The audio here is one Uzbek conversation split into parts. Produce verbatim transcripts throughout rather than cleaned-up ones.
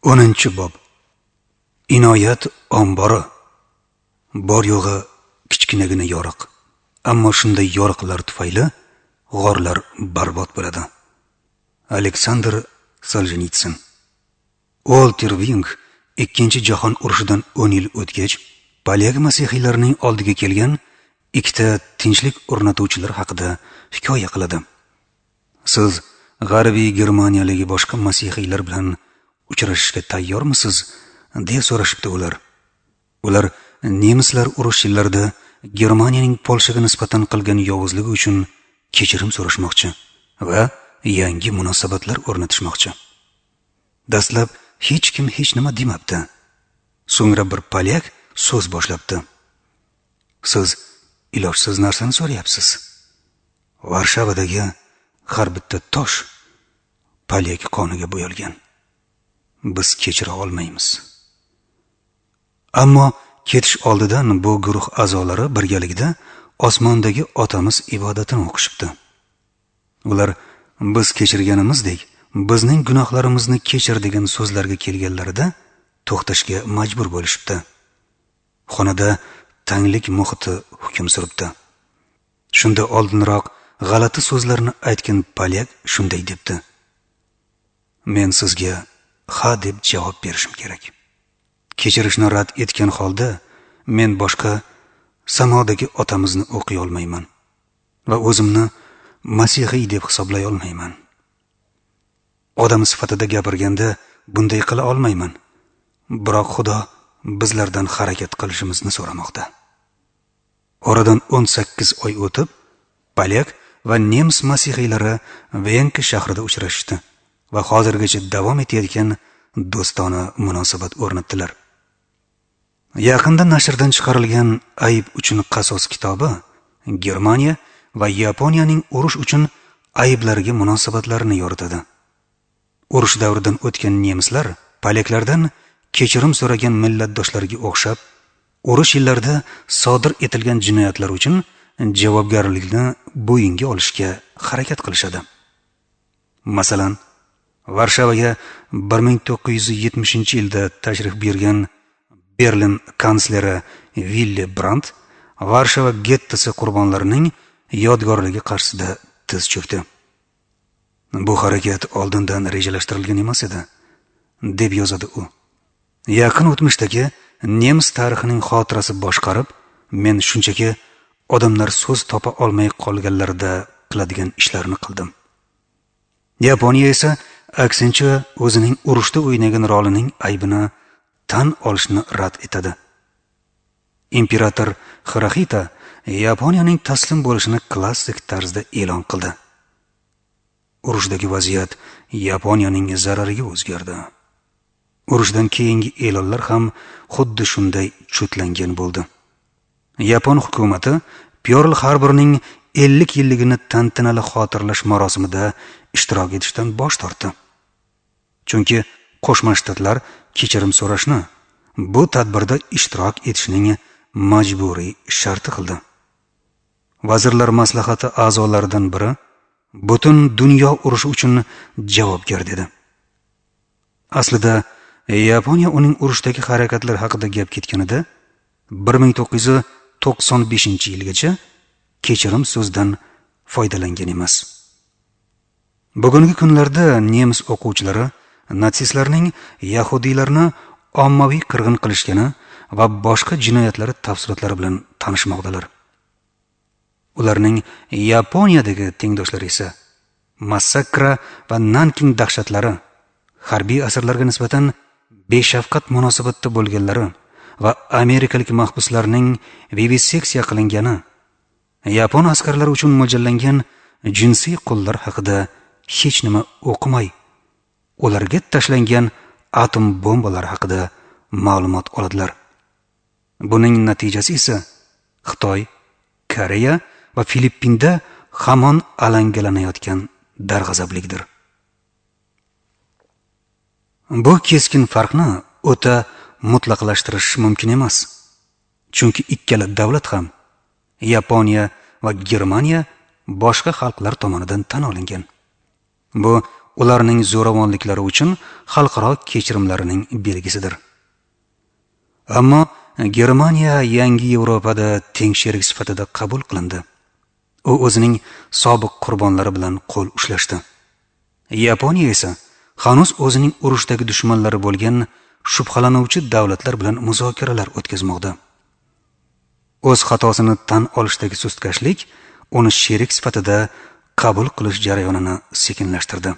o'ninchi bob. Inoyat ombori. Bor yo'g'i kichkinagina yoriq. Ammo shunday yoriqlar tufayli g'orlar barbod bo'ladi. Aleksandr Soljenitsin. Walter Wing ikkinchi jahon urushidan o'n yil o'tgach, Polyak masihiylarning oldiga kelgan ikkita tinchlik o'rnatuvchilar haqida hikoya qiladi. Siz G'arbiy Germaniyadagi boshqa masihiylar bilan uchrashishga tayyormisiz? deya so'rashibdi ular. Ular nemislar urush yillarida Germaniyaning Polshaga nisbatan qilgan yovuzligi uchun kechirim so'rashmoqchi va yangi munosabatlar o'rnatishmoqchi. Dastlab hech kim hech nima demabdi. So'ngra bir polyak so'z boshlabdi. Siz ilojsiz narsani so'rayapsiz. Varshavadagi har bitta tosh polyak qoniga bo'yalgan. Biz kechira olmaymiz. Ammo ketish oldidan bu guruh a'zolari birgalikda osmondagi otamiz ibodatini o'qishibdi. Ular biz kechirganimizdek bizning gunohlarimizni kechir degan so'zlarga kelganlarida to'xtashga majbur bo'lishibdi. Xonada tanglik muhiti hukm suribdi. Shunda oldinroq g'alati so'zlarni aytgan polyak shunday debdi: Men sizga ha deb javob berishim kerak. Kechirishni rad etgan holda men boshqa samodagi otamizni o'qiy olmayman va o'zimni masihiy deb hisoblay olmayman. Odam sifatida gapirganda bunday qila olmayman. Biroq Xudo bizlardan harakat qilishimizni so'ramoqda. Oradan o'n sakkiz oy o'tib, polyak va nemis masihiylari Venka shahrida uchrashdi va hozirgacha davom etayotgan do'stona munosabat o'rnatdilar. Yaqinda nashrdan chiqarilgan Ayb uchun qasos kitobi Germaniya va Yaponiyaning urush uchun ayblariga munosabatlarini yoritadi. Urush davridan o'tgan nemislar polyaklardan kechirim so'ragan millatdoshlariga o'xshab, urush yillarida sodir etilgan jinoyatlar uchun javobgarlikni bo'yinga olishga harakat qilishadi. Masalan, Varshavaga bir ming to'qqiz yuz yetmishinchi yilda tashrif buyurgan Berlin kansleri Willy Brandt Varshava gettosi qurbonlarining yodgorligi qarshisida tiz cho'kdi. Bu harakat oldindan rejalashtirilgan emas edi, deb yozadi u. Yaqin o'tmishdagi nemis tarixining xotirasi boshqarib, men shunchaki odamlar so'z topa olmay qolganlarida qiladigan ishlarni qildim. Yaponiya esa aksincha o'zining urushda o'ynagan rolining aybini tan olishni rad etadi. Imperator Hirohito Yaponiyaning taslim bo'lishini klassik tarzda e'lon qildi. Urushdagi vaziyat Yaponiyaning zarariga o'zgardi. Urushdan keyingi e'lonlar ham xuddi shunday chutlangan bo'ldi. Yapon hukumati Pearl Harborning ellik yilligini tantanali xotirlash marosimida ishtirok etishdan bosh tortdi. Chunki Qo'shma Shtatlar kechirim so'rashni bu tadbirda ishtirok etishning majburiy sharti qildi. Vazirlar maslahati a'zolaridan biri butun dunyo urushi uchun javobgar dedi. Aslida Yaponiya uning urushdagi harakatlar haqida gap ketganida bir ming to'qqiz yuz to'qson beshinchi yilgacha kechirim so'zdan foydalangan emas. Bugungi kunlarda nemis o'quvchilari natsistlarning yahudiylarni ommaviy qirg'in qilishgani va boshqa jinoyatlari tafsilotlari bilan tanishmoqdalar. Ularning Yaponiyadagi tengdoshlari esa massakra va Nanking dahshatlari, harbiy asirlarga nisbatan beshafqat munosabatda bo'lganlari va amerikalik mahbuslarning viviseksiya qilingani, Yapon askarlari uchun mo'ljallangan jinsiy qullar haqida hech nima o'qimay, ularga tashlangan atom bombalari haqida ma'lumot oladilar. Buning natijasi esa Xitoy, Koreya va Filippinda hamon alangalanayotgan darg'azablikdir. Bu keskin farqni o'ta mutlaqlashtirish mumkin emas. Chunki ikkala davlat ham, Yaponiya va Germaniya, boshqa xalqlar tomonidan tan olingan. Bu ularning zo'ravonliklari uchun xalqaro kechirimlarining belgisidir. Ammo Germaniya yangi Yevropada teng sherik sifatida qabul qilindi. U o'zining sobiq qurbonlari bilan qo'l ushlashdi. Yaponiya esa hanuz o'zining urushdagi dushmanlari bo'lgan shubhalanuvchi davlatlar bilan muzokaralar o'tkazmoqda. O'z xatosini tan olishdagi sustkashlik uni sherik sifatida qabul qilish jarayonini sekinlashtirdi.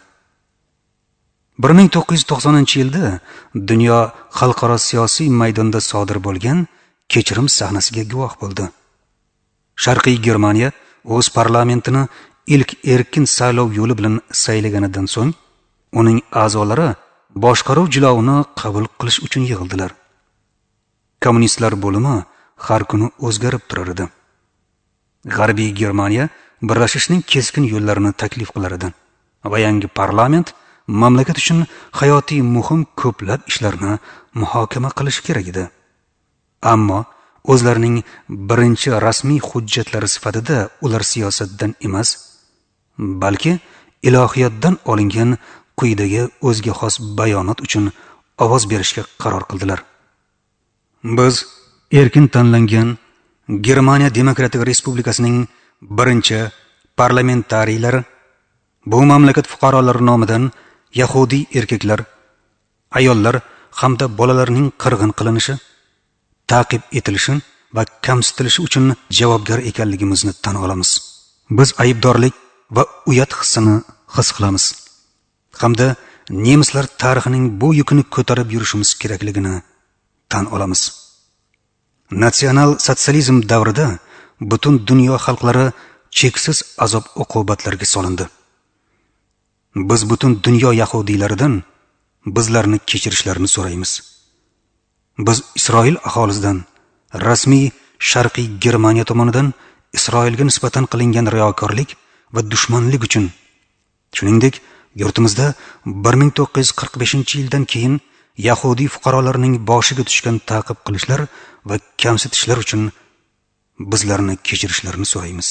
bir ming to'qqiz yuz to'qsoninchi yilda dunyo xalqaro siyosiy maydonda sodir bo'lgan kechirim sahnasiga guvoh bo'ldi. Sharqiy Germaniya o'z parlamentini ilk erkin saylov yo'li bilan saylaganidan so'ng uning a'zolari boshqaruv jilovini qabul qilish uchun yig'ildilar. Kommunistlar bo'limi har kuni o'zgarib turar edi. G'arbiy Germaniya birlashishning keskin yo'llarini taklif qilar edi va yangi parlament mamlakat uchun hayotiy muhim ko'plab ishlarni muhokama qilish kerak edi. Ammo o'zlarining birinchi rasmiy hujjatlari sifatida ular siyosatdan emas, balki ilohiyotdan olingan quyidagi o'ziga xos bayonot uchun ovoz berishga qaror qildilar. Biz erkin tanlangan Germaniya Demokratik Respublikasining birinchi parlamentariylari bu mamlakat fuqarolari nomidan yahudiy erkaklar, ayollar hamda bolalarning qirg'in qilinishi, ta'qib etilishi va kamsitilishi uchun javobgar ekanligimizni tan olamiz. Biz aybdorlik va uyat hissini his qilamiz hamda nemislar tarixining bu yukini ko'tarib yurishimiz kerakligini tan olamiz. Natsional sotsializm davrida butun dunyo xalqlari cheksiz azob uqubatlarga solindi. Biz butun dunyo yahudiylaridan bizlarni kechirishlarini so'raymiz. Biz Isroil aholisidan rasmiy Sharqiy Germaniya tomonidan Isroilga nisbatan qilingan riyokorlik va dushmanlik uchun, shuningdek, yurtimizda bir ming to'qqiz yuz qirq beshinchi yildan keyin yahudiy fuqarolarining boshiga tushgan ta'qib qilishlar va kamsitishlar uchun bizlarni kechirishlarini so'raymiz.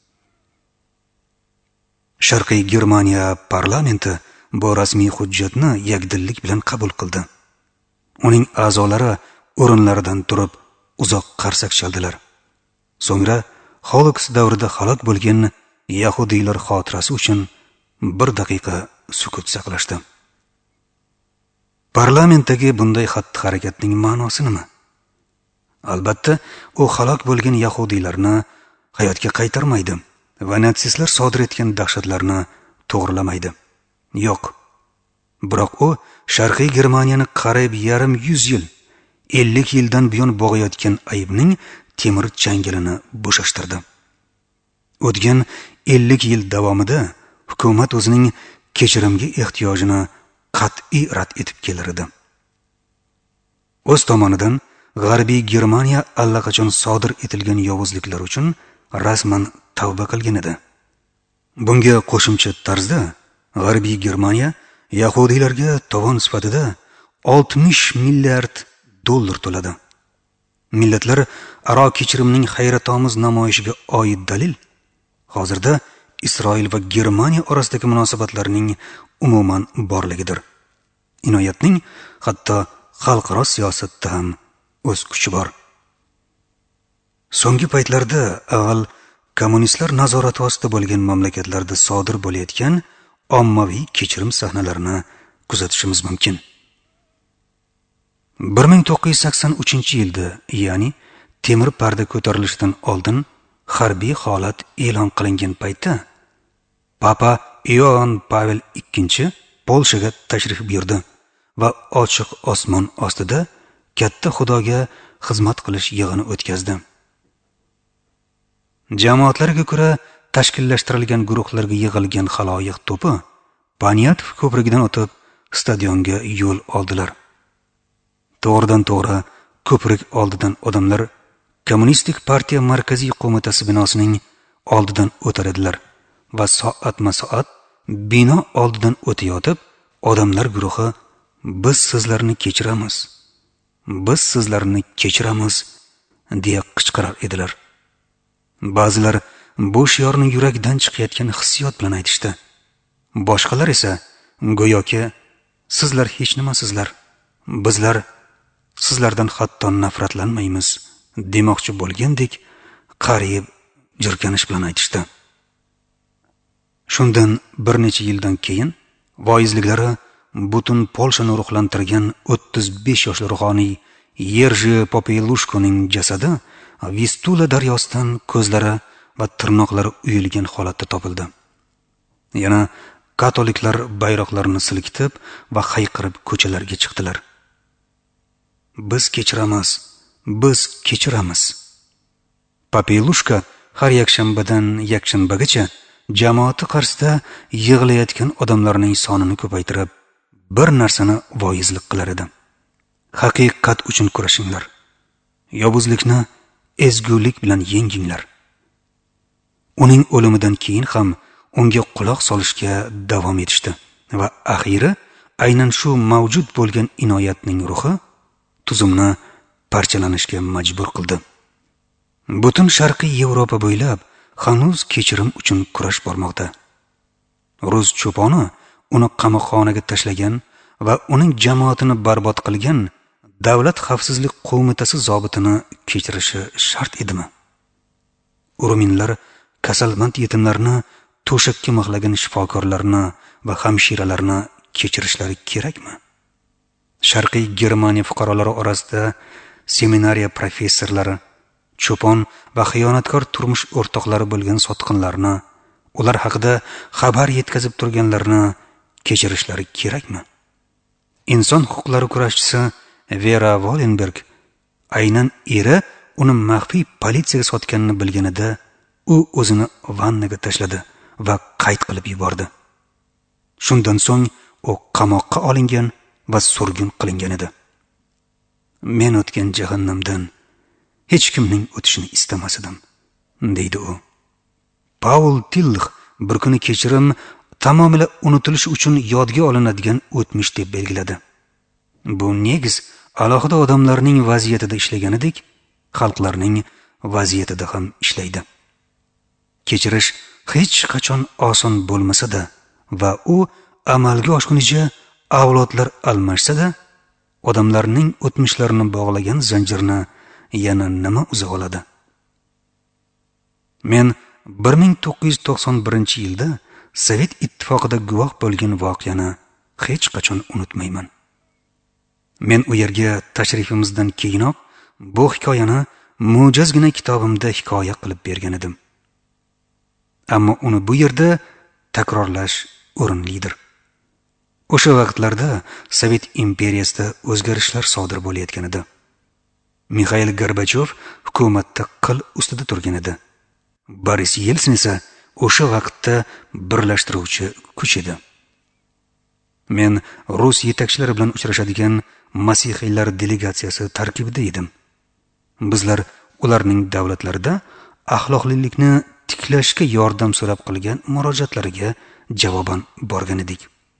Sharqiy Germaniya parlamenti bu rasmiy hujjatni yakdillik bilan qabul qildi. Uning a'zolari o'rinlaridan turib uzoq qarsak chaldilar. So'ngra Holocaust davrida halok bo'lgan yahudiylar xotirasi uchun bir daqiqa sukut saqlashdi. Parlamentdagi bunday xatti-harakatning ma'nosi nima? Albatta, u halok bo'lgan yahudiylarni hayotga qaytarmaydi va natsistlar sodir etgan dahshatlarni to'g'rilamaydi. Yo'q. Biroq u Sharqiy Germaniyani qariyb yarim yuz yil, ellik yildan buyon bo'g'ayotgan aybning temir changilini bo'shashtirdi. O'tgan ellik yil davomida hukumat o'zining kechirimga ehtiyojini qat'iy rad etib kelar edi. O'z tomonidan G'arbiy Germaniya allaqachon sodir etilgan yovuzliklar uchun rasman tavba qilgan edi. Bunga qo'shimcha tarzda G'arbiy Germaniya yahudiylarga tovon sifatida oltmish milliard dollar to'ladi. Millatlar aro kechirimning hayratomuz namoyishiga oid dalil hozirda Isroil va Germaniya orasidagi munosabatlarning umuman borligidir. Inoyatning hatto xalqaro siyosatda ham o'z kuchi bor. So'nggi paytlarda avval kommunistlar nazorati ostida bo'lgan mamlakatlarda sodir bo'layotgan ommaviy kechirim sahnalarini kuzatishimiz mumkin. bir ming to'qqiz yuz sakson uchinchi yilda, ya'ni temir parda ko'tarilishidan oldin harbiy holat e'lon qilingan paytda Papa Ioann Pavel ikkinchi Polshaga tashrif buyurdi va ochiq osmon ostida katta xudoga xizmat qilish yig'ini o'tkazdi. Jamoatlarga ko'ra tashkillashtirilgan guruhlarga yig'ilgan xaloyiq to'pi Panyatov ko'prigidan o'tib stadionga yo'l oldilar. To'g'ridan to'g'ri ko'prik oldidan odamlar Kommunistik partiya markaziy qo'mitasi binosining oldidan o'tar edilar va soatma-soat bino oldidan o'tayotib odamlar guruhi biz sizlarni kechiramiz, biz sizlarni kechiramiz deya qichqirar edilar. Ba'zilar bu shiorni yurakdan chiqayotgan hissiyot bilan aytishdi. Boshqalar esa go'yoki sizlar hech nimasizlar, bizlar sizlardan hatto nafratlanmaymiz demoqchi bo'lgandek qariyib jirkanish bilan aytishdi. Shundan bir necha yildan keyin voizliklari butun Polshani ruhlantirgan o'ttiz besh yoshli ruhoniy Yerji Popilushkoning jasadi Vistula daryosidan ko'zlari va tirnoqlari uyilgan holatda topildi. Yana katoliklar bayroqlarini silkitib va hayqirib ko'chalarga chiqdilar. Biz kechiramiz, biz kechiramiz. Popilushka har yakshanbadan yakshanbagacha jamoati qarshisida yig'layotgan odamlarning sonini ko'paytirib, bir narsani voizlik qilar edi. Haqiqat uchun kurashinglar. Yovuzlikni ezgulik bilan yenginglar. Uning o'limidan keyin ham unga quloq solishga davom etishdi va axiri aynan shu mavjud bo'lgan inoyatning ruhi tuzumni parchalanishga majbur qildi. Butun sharqiy Yevropa bo'ylab hanuz kechirim uchun kurash bormoqda. Rus cho'poni uni qamoqxonaga tashlagan va uning jamoatini barbod qilgan Davlat xavfsizlik qo'mitasi zobitini kechirishi shart edimi? Ruminlar kasalmand yetimlarni to'shakka mixlagan shifokorlarni va hamshiralarni kechirishlari kerakmi? Sharqiy Germaniya fuqarolari orasida seminariya professorlari, cho'pon va xiyonatkor turmush o'rtoqlari bo'lgan sotqinlarni, ular haqida xabar yetkazib turganlarni kechirishlari kerakmi? Inson huquqlari kurashchisi Vera Volenberg aynan eri uni maxfiy politsiyaga sotganini bilganida u o'zini vannaga tashladi va qayd qilib yubordi. Shundan so'ng u qamoqqa olingan va surgun qilingan edi. Men o'tgan jahannamdan hech kimning o'tishini istamas edim, deydi u. Paul Tillich bir kuni kechirim tamomila unutilishi uchun yodga olinadigan o'tmish deb belgiladi. Bu negiz alohida odamlarning vaziyatida ishlaganidek, xalqlarning vaziyatida ham ishlaydi. Kechirish hech qachon oson bo'lmasa-da va u amalga oshgunicha avlodlar almashsa-da, odamlarning o'tmishlarini bog'lagan zanjirni yana nima uza oladi? Men bir ming to'qqiz yuz to'qson birinchi yilda Sovet ittifoqida guvoh bo'lgan voqeani hech qachon unutmayman. Men u yerga tashrifimizdan keyinoq bu hikoyani mo'jazgina kitobimda hikoya qilib bergan edim. Ammo uni bu yerda takrorlash o'rinlidir. O'sha vaqtlarda Sovet imperiyasida o'zgarishlar sodir bo'layotgan edi. Mikhail Gorbachev hukumatda qil ustida turgan edi. Boris Yeltsin esa o'sha vaqtda birlashtiruvchi kuch edi. Men Rus yetakchilari bilan uchrashadigan masihiylar delegatsiyasi tarkibida edim. Bizlar ularning davlatlarida axloqlilikni tiklashga yordam so'rab qilgan murojaatlariga javoban borgan edik.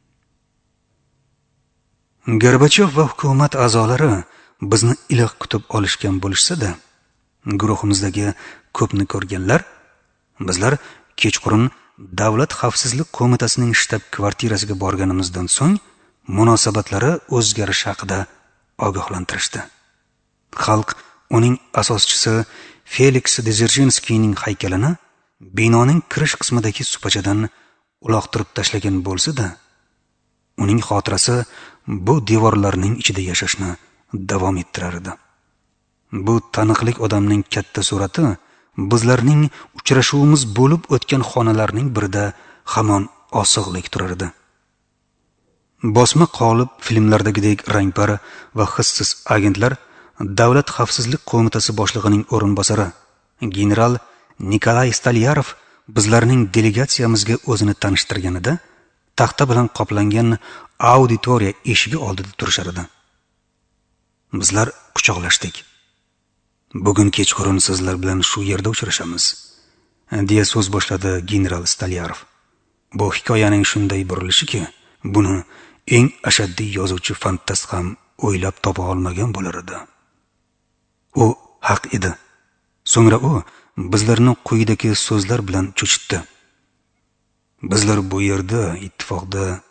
Gorbachev va hukumat a'zolari bizni iliq kutib olishgan bo'lishsa-da, guruhimizdagi ko'pni ko'rganlar, bizlar kechqurun Davlat xavfsizlik qo'mitasining shtab kvartirasiga borganimizdan so'ng munosabatlari o'zgarishi haqida ogohlantirishdi. Xalq uning asoschisi Felix Dzerzhinskiyning haykalini binoning kirish qismidagi supachadan uloqtirib tashlagan bo'lsa-da, uning xotirasi bu devorlarning ichida yashashni davom ettirar edi. Bu taniqli odamning katta surati bizlarning uchrashuvimiz bo'lib o'tgan xonalarning birida hamon osig'lik turar edi. Bosma qolib filmlardagidek rangpar va hissiz agentlar Davlat xavfsizlik qo'mitasi boshlig'ining o'rinbosari general Nikolay Stalyarov bizlarning delegatsiyamizga o'zini tanishtirganida taxta bilan qoplangan auditoriya eshigi oldida turishar edi. Bizlar quchoqlashdik. Bugun kechqurun sizlar bilan shu yerda uchrashamiz, deya so'z boshladi general Stalyarov. Bu hikoyaning shunday burilishiki, buni eng ashaddiy yozuvchi fantast ham o'ylab topa olmagan bo'lar edi. U haq edi. So'ngra u bizlarni quyidagi so'zlar bilan cho'chitdi. Bizlar bu yerda ittifoqda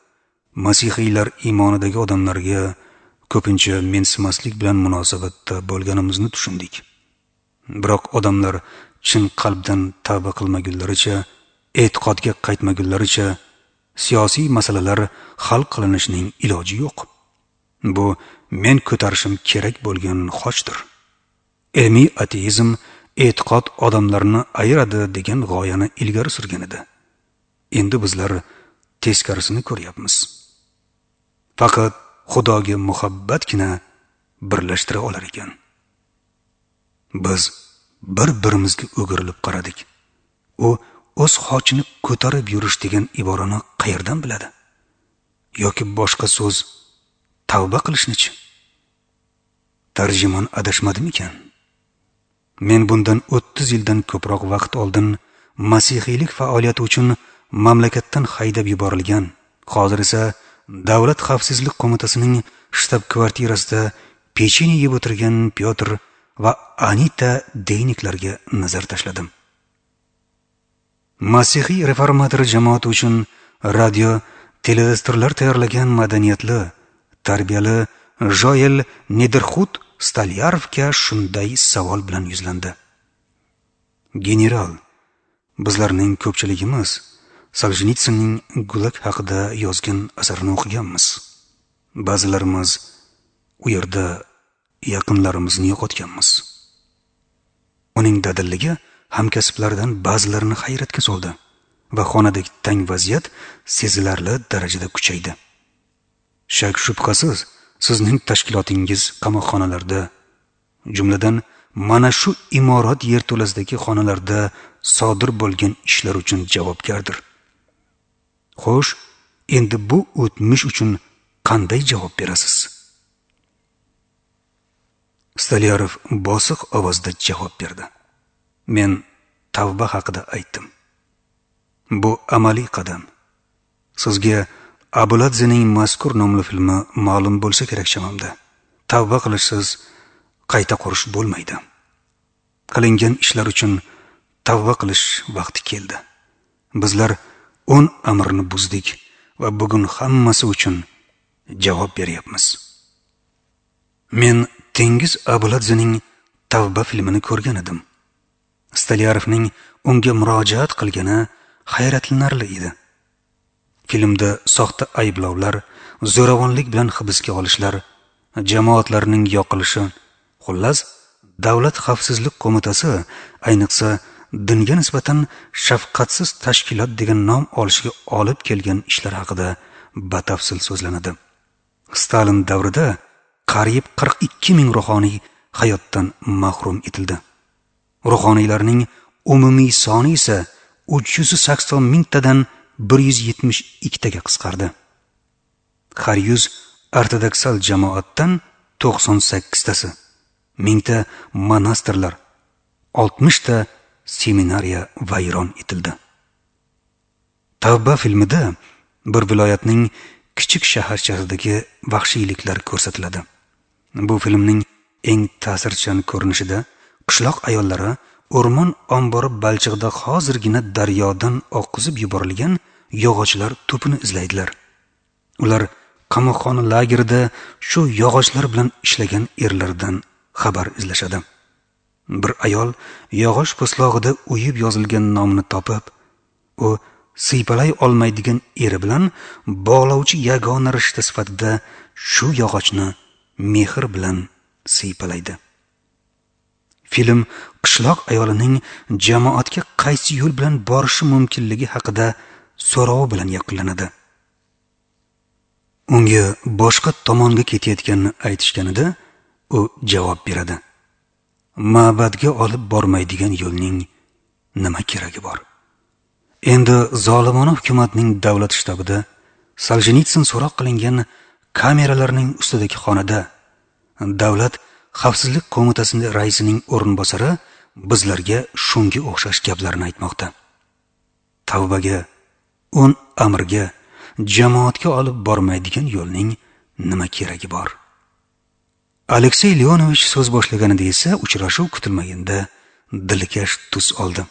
masihiylar iymonidagi odamlarga ko'pincha mensimaslik bilan munosabatda bo'lganimizni tushundik. Biroq odamlar chin qalbdan tavba qilmagunlaricha, e'tiqodga qaytmagunlaricha siyosiy masalalar hal qilinishining iloji yo'q. Bu men ko'tarishim kerak bo'lgan xochdir. Ilmiy ateizm e'tiqod odamlarni ayiradi degan g'oyani ilgari surgan edi. Endi bizlar teskarisini ko'ryapmiz. Faqat Xudoga muhabbatgina birlashtira olar ekan. Biz bir-birimizga o'girilib qaradik. U o'z xochini ko'tarib yurish degan iborani qayerdan biladi? Yoki boshqa so'z tavba qilishnichi? Tarjimon adashmadimikan? Men bundan o'ttiz yildan ko'proq vaqt oldin masihiylik faoliyati uchun mamlakatdan haydab yuborilgan, hozir esa Davlat xavfsizlik qo'mitasining shtab kvartirasida pechene yeb o'tirgan Pyotr va Anita Deyniklarga nazar tashladim. Masihiy reformator jamoat uchun radio, teledasturlar tayyorlagan madaniyatli, tarbiyali Joel Nederxut Stalyarovga shunday savol bilan yuzlandi. General, bizlarning ko'pchiligimiz Soljenitsinning Gulag haqida yozgan asarini o'qiganmiz. Ba'zilarimiz u yerda yaqinlarimizni yo'qotganmiz. Uning dadilligi hamkasblaridan ba'zilarini hayratga soldi va xonadagi tang vaziyat sezilarli darajada kuchaydi. Shak shubhasiz, sizning tashkilotingiz qamoqxonalarda, jumladan mana shu imorat yerto'lasidagi xonalarda sodir bo'lgan ishlar uchun javobgardir. Xo'sh, endi bu o'tmish uchun qanday javob berasiz? Stalyarov bosiq ovozda javob berdi. Men tavba haqida aytdim. Bu amaliy qadam. Sizga Abuladzening mazkur nomli filmi ma'lum bo'lsa kerak chamamda. Tavba qilishsiz qayta qurish bo'lmaydi. Qilingan ishlar uchun tavba qilish vaqti keldi. Bizlar o'n amrni buzdik va bugun hammasi uchun javob beryapmiz. Men Tengiz Abuladzening Tavba filmini ko'rgan edim. Stalyarovning unga murojaat qilgani hayratlanarli edi. Filmda soxta ayblovlar, zo'ravonlik bilan hibsga olishlar, jamoatlarning yoqilishi, xullas, Davlat xavfsizlik qo'mitasi ayniqsa dinga nisbatan shafqatsiz tashkilot degan nom olishiga olib kelgan ishlar haqida batafsil so'zlanadi. Stalin davrida qariyb qirq ikki ming ruhoniy hayotdan mahrum etildi. Ruhoniylarning umumiy soni esa uch yuz sakson mingtadan bir yuz yetmish ikkitaga qisqardi. Har yuz ortodoksal jamoatdan to'qson sakkiztasi, mingta monastirlar, oltmishta seminariya vayron etildi. Tavba filmida bir viloyatning kichik shaharchasidagi vahshiyliklar ko'rsatiladi. Bu filmning eng ta'sirchan ko'rinishida qishloq ayollari o'rmon ombori balchig'ida hozirgina daryodan oqizib yuborilgan yog'ochlar to'pini izlaydilar. Ular qamoqxona lagerida shu yog'ochlar bilan ishlagan erlardan xabar izlashadi. Bir ayol yog'och po'stlog'ida o'yib yozilgan nomni topib, u siypalay olmaydigan eri bilan bog'lovchi yagona rishta sifatida shu yog'ochni mehr bilan siypalaydi. Film qishloq ayolining jamoatga qaysi yo'l bilan borishi mumkinligi haqida so'rov bilan yakunlanadi. Unga boshqa tomonga ketayotganini aytishganida u javob beradi. Ma'badga olib bormaydigan yo'lning nima keragi bor? Endi zolimona hukumatning davlat shtabida Soljenitsin so'roq qilingan kameralarning ustidagi xonada Davlat xavfsizlik qo'mitasining raisining o'rinbosari bizlarga shunga o'xshash gaplarni aytmoqda. Tavbaga, o'n amrga, jamoatga olib bormaydigan yo'lning nima keragi bor? Aleksey Leonovich so'z boshlaganida esa uchrashuv kutilmaganda dilkash tus oldi.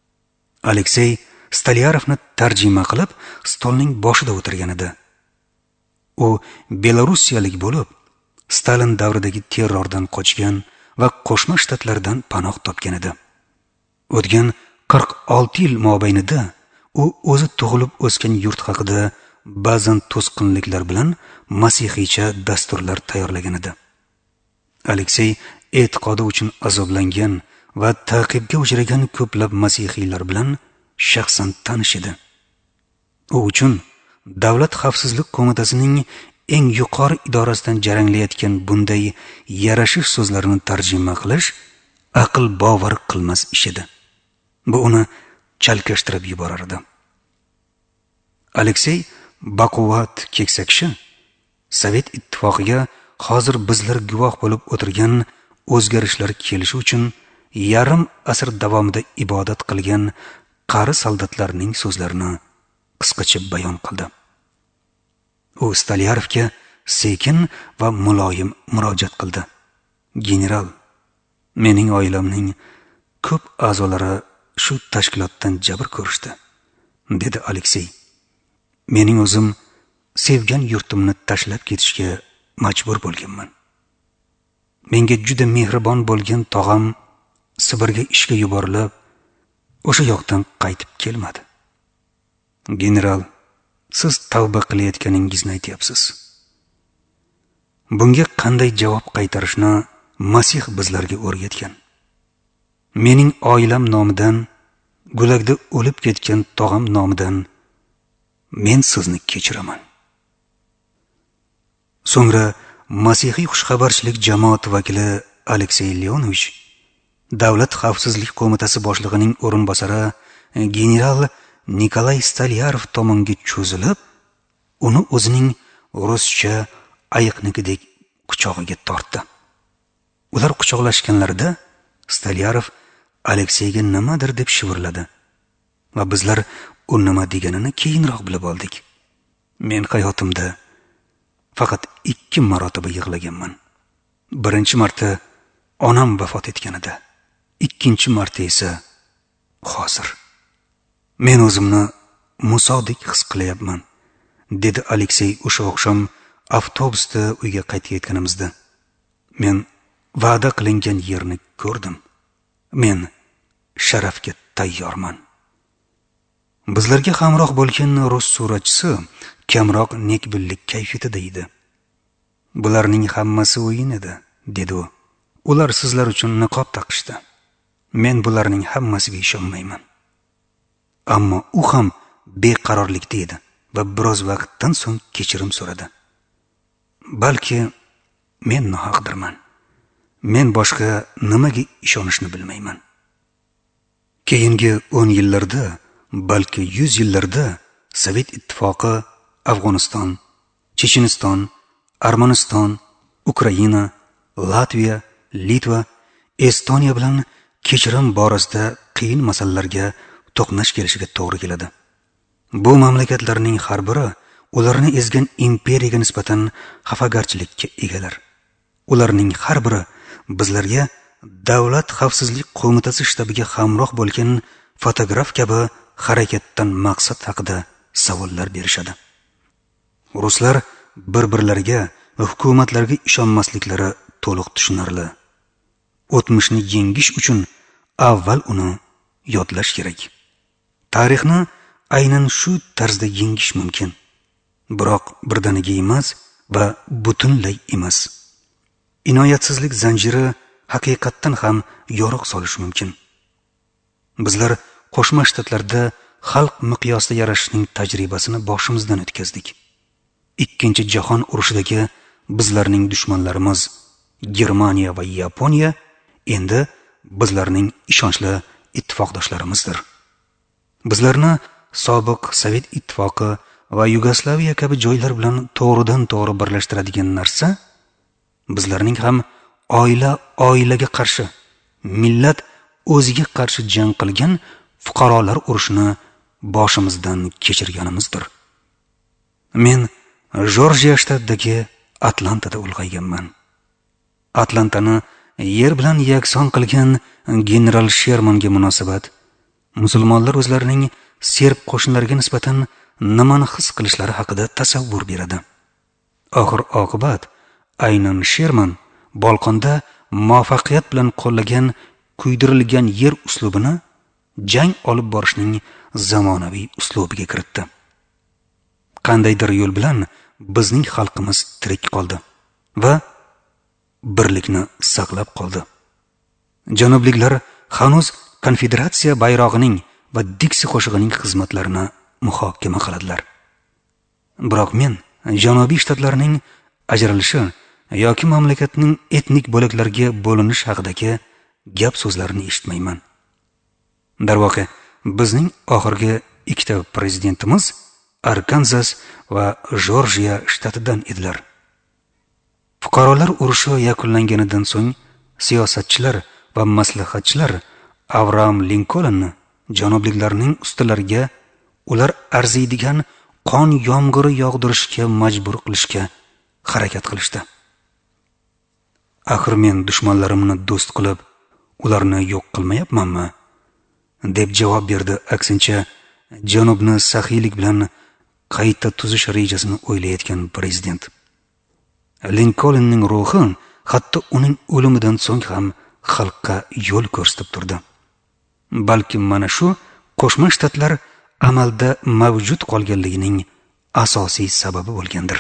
Aleksey Stalyarovni tarjima qilib stolning boshida o'tirgan edi. U Belarusiyalik bo'lib, Stalin davridagi terrordan qochgan va Qo'shma Shtatlardan panoh topgan edi. O'tgan qirq olti yil mobaynida u o'zi tug'ilib o'sgan yurt haqida ba'zan to'sqinliklar bilan masihiycha dasturlar tayyorlagan edi. Aleksey e'tiqodi uchun azoblangan va ta'qibga uchragan ko'plab masihiylar bilan shaxsan tanish edi. U uchun Davlat xavfsizlik qo'mitasining eng yuqori idorasidan jaranglayotgan bunday yarashish so'zlarini tarjima qilish aql bovar qilmas ish edi. Bu uni chalkashtirib yuborardi. Aleksey baquvvat keksa kishi Sovet ittifoqiga hozir bizlar guvoh bo'lib o'tirgan o'zgarishlar kelishi uchun yarim asr davomida ibodat qilgan qari soldatlarning so'zlarini qisqacha bayon qildi. U Stolyarovga sekin va muloyim murojaat qildi. General, mening oilamning ko'p a'zolari shu tashkilotdan jabr ko'rishdi, dedi Aleksey. Mening o'zim sevgan yurtimni tashlab ketishga majbur bo'lganman. Menga juda mehribon bo'lgan tog'am Sibirga ishga yuborilib, o'sha yoqdan qaytib kelmadi. General, siz tavba qilayotganingizni aytyapsiz. Bunga qanday javob qaytarishni Masih bizlarga o'rgatgan. Mening oilam nomidan, Gulagda o'lib ketgan tog'am nomidan men sizni kechiraman. So'ngra Masihiy xushxabarchilik jamoat vakili Aleksey Leonovich Davlat xavfsizlik qo'mitasi boshlig'ining o'rinbosari general Nikolay Stolyarov tomonga cho'zilib, uni o'zining ruscha ayiqnikidek quchog'iga tortdi. Ular quchoqlashganlarida Stolyarov Alekseyga nimadir deb shivirladi va bizlar u nima deganini keyinroq bilib oldik. Men hayotimda faqat ikki marotaba yig'laganman. Birinchi marta onam vafot etganida, ikkinchi marta esa hozir. Men o'zimni Musodek his qilyapman, dedi Aleksey o'sha oqshom avtobusda uyga qaytayotganimizda. Men va'da qilingan yerni ko'rdim. Men sharafga tayyorman. Bizlarga hamroh bo'lgan rus suratchisi kamroq nekbillik kayfiyatida edi. Bularning hammasi o'yin edi, dedi u. Ular sizlar uchun niqob taqishdi. Men bularning hammasiga ishonmayman. Ammo u ham beqarorlikda edi va biroz vaqtdan so'ng kechirim so'radi. Balki men nohaqdirman. Men boshqa nimaga ishonishni bilmayman. Keyingi o'n yillarda, balki yuz yillarda Sovet ittifoqi Afg'oniston, Checheniston, Armaniston, Ukraina, Latviya, Litva, Estoniya bilan kechirim borasida qiyin masalalarga to'qnash kelishiga to'g'ri keladi. Bu mamlakatlarning har biri ularni ezgan imperiyaga nisbatan xafagarchilikka egalar. Ularning har biri bizlarga Davlat xavfsizlik qo'mitasi shtabiga hamroh bo'lgan fotograf kabi harakatdan maqsad haqida savollar berishadi. Ruslar bir-birlariga va hukumatlarga ishonmasliklari to'liq tushunarli. O'tmishni yengish uchun avval uni yodlash kerak. Tarixni aynan shu tarzda yengish mumkin. Biroq birdaniga emas va butunlay emas. Inoyatsizlik zanjiri haqiqatdan ham yoriq solish mumkin. Bizlar Qo'shma Shtatlarda xalq miqyosida yarashishning tajribasini boshimizdan o'tkazdik. Ikkinchi jahon urushidagi bizlarning dushmanlarimiz Germaniya va Yaponiya endi bizlarning ishonchli ittifoqdoshlarimizdir. Bizlarni sobiq Sovet ittifoqi va Yugoslaviya kabi joylar bilan to'g'ridan to'g'ri birlashtiradigan narsa bizlarning ham oila oilaga qarshi, millat o'ziga qarshi jang qilgan fuqarolar urushini boshimizdan kechirganimizdir. Men Jorjiya shtatidagi Atlantada ulg'ayganman. Atlantani yer bilan yakson qilgan general Shermanga munosabat musulmonlar o'zlarining serb qo'shinlariga nisbatan nimani his qilishlari haqida tasavvur beradi. oxir oqibat aynan Sherman Bolqonda muvaffaqiyat bilan qo'llagan kuydirilgan yer uslubini jang olib borishning zamonaviy uslubiga kiritdi. Qandaydir yo'l bilan bizning xalqimiz tirik qoldi va birlikni saqlab qoldi. Janubliklar hanuz konfederatsiya bayrog'ining va Dixi qo'shig'ining xizmatlarini muhokama qiladilar. Biroq men Janubiy shtatlarning ajralishi yoki mamlakatning etnik bo'laklarga bo'linish haqidagi gap so'zlarini eshitmayman. Darvoqe, bizning oxirgi ikkita prezidentimiz Arkansas va Jorjiya shtatidan edilar. Fuqarolar urushi yakunlanganidan so'ng siyosatchilar va maslahatchilar Abraham Linkolnni janubliklarning ustilariga ular arziydigan qon yomg'iri yog'dirishga majbur qilishga harakat qilishdi. Axir men dushmanlarimni do'st qilib, ularni yo'q qilmayapmanmi? deb javob berdi aksincha janubni saxiylik bilan qayta tuzish rejasini o'ylayotgan prezident. Linkolnning ruhi hatto uning o'limidan so'ng ham xalqqa yo'l ko'rsatib turdi. Balki mana shu Qo'shma Shtatlar amalda mavjud qolganligining asosiy sababi bo'lgandir.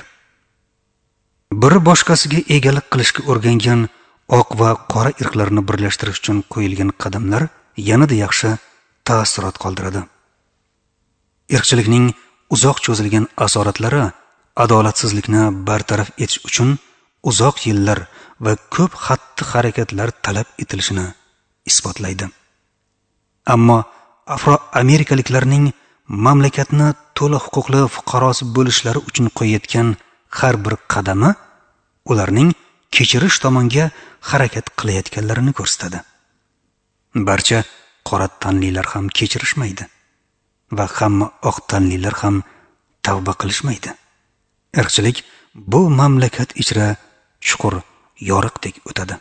Biri boshqasiga egalik qilishga o'rgangan oq va qora irqlarni birlashtirish uchun qo'yilgan qadamlar yanada yaxshi ta'sirot qoldiradi. Irqchilikning uzoq cho'zilgan asoratlari adolatsizlikni bartaraf etish uchun uzoq yillar va ko'p xatti-harakatlar talab etilishini isbotlaydi. Ammo afroamerikaliklarning mamlakatni to'liq huquqli fuqarosi bo'lishlari uchun qo'yayotgan har bir qadami ularning kechirish tomonga harakat qilayotganlarini ko'rsatadi. Barcha qora tanlilar ham kechirishmaydi va hamma oq tanlilar ham tavba qilishmaydi. Irqchilik bu mamlakat ichra chuqur yoriqdek o'tadi.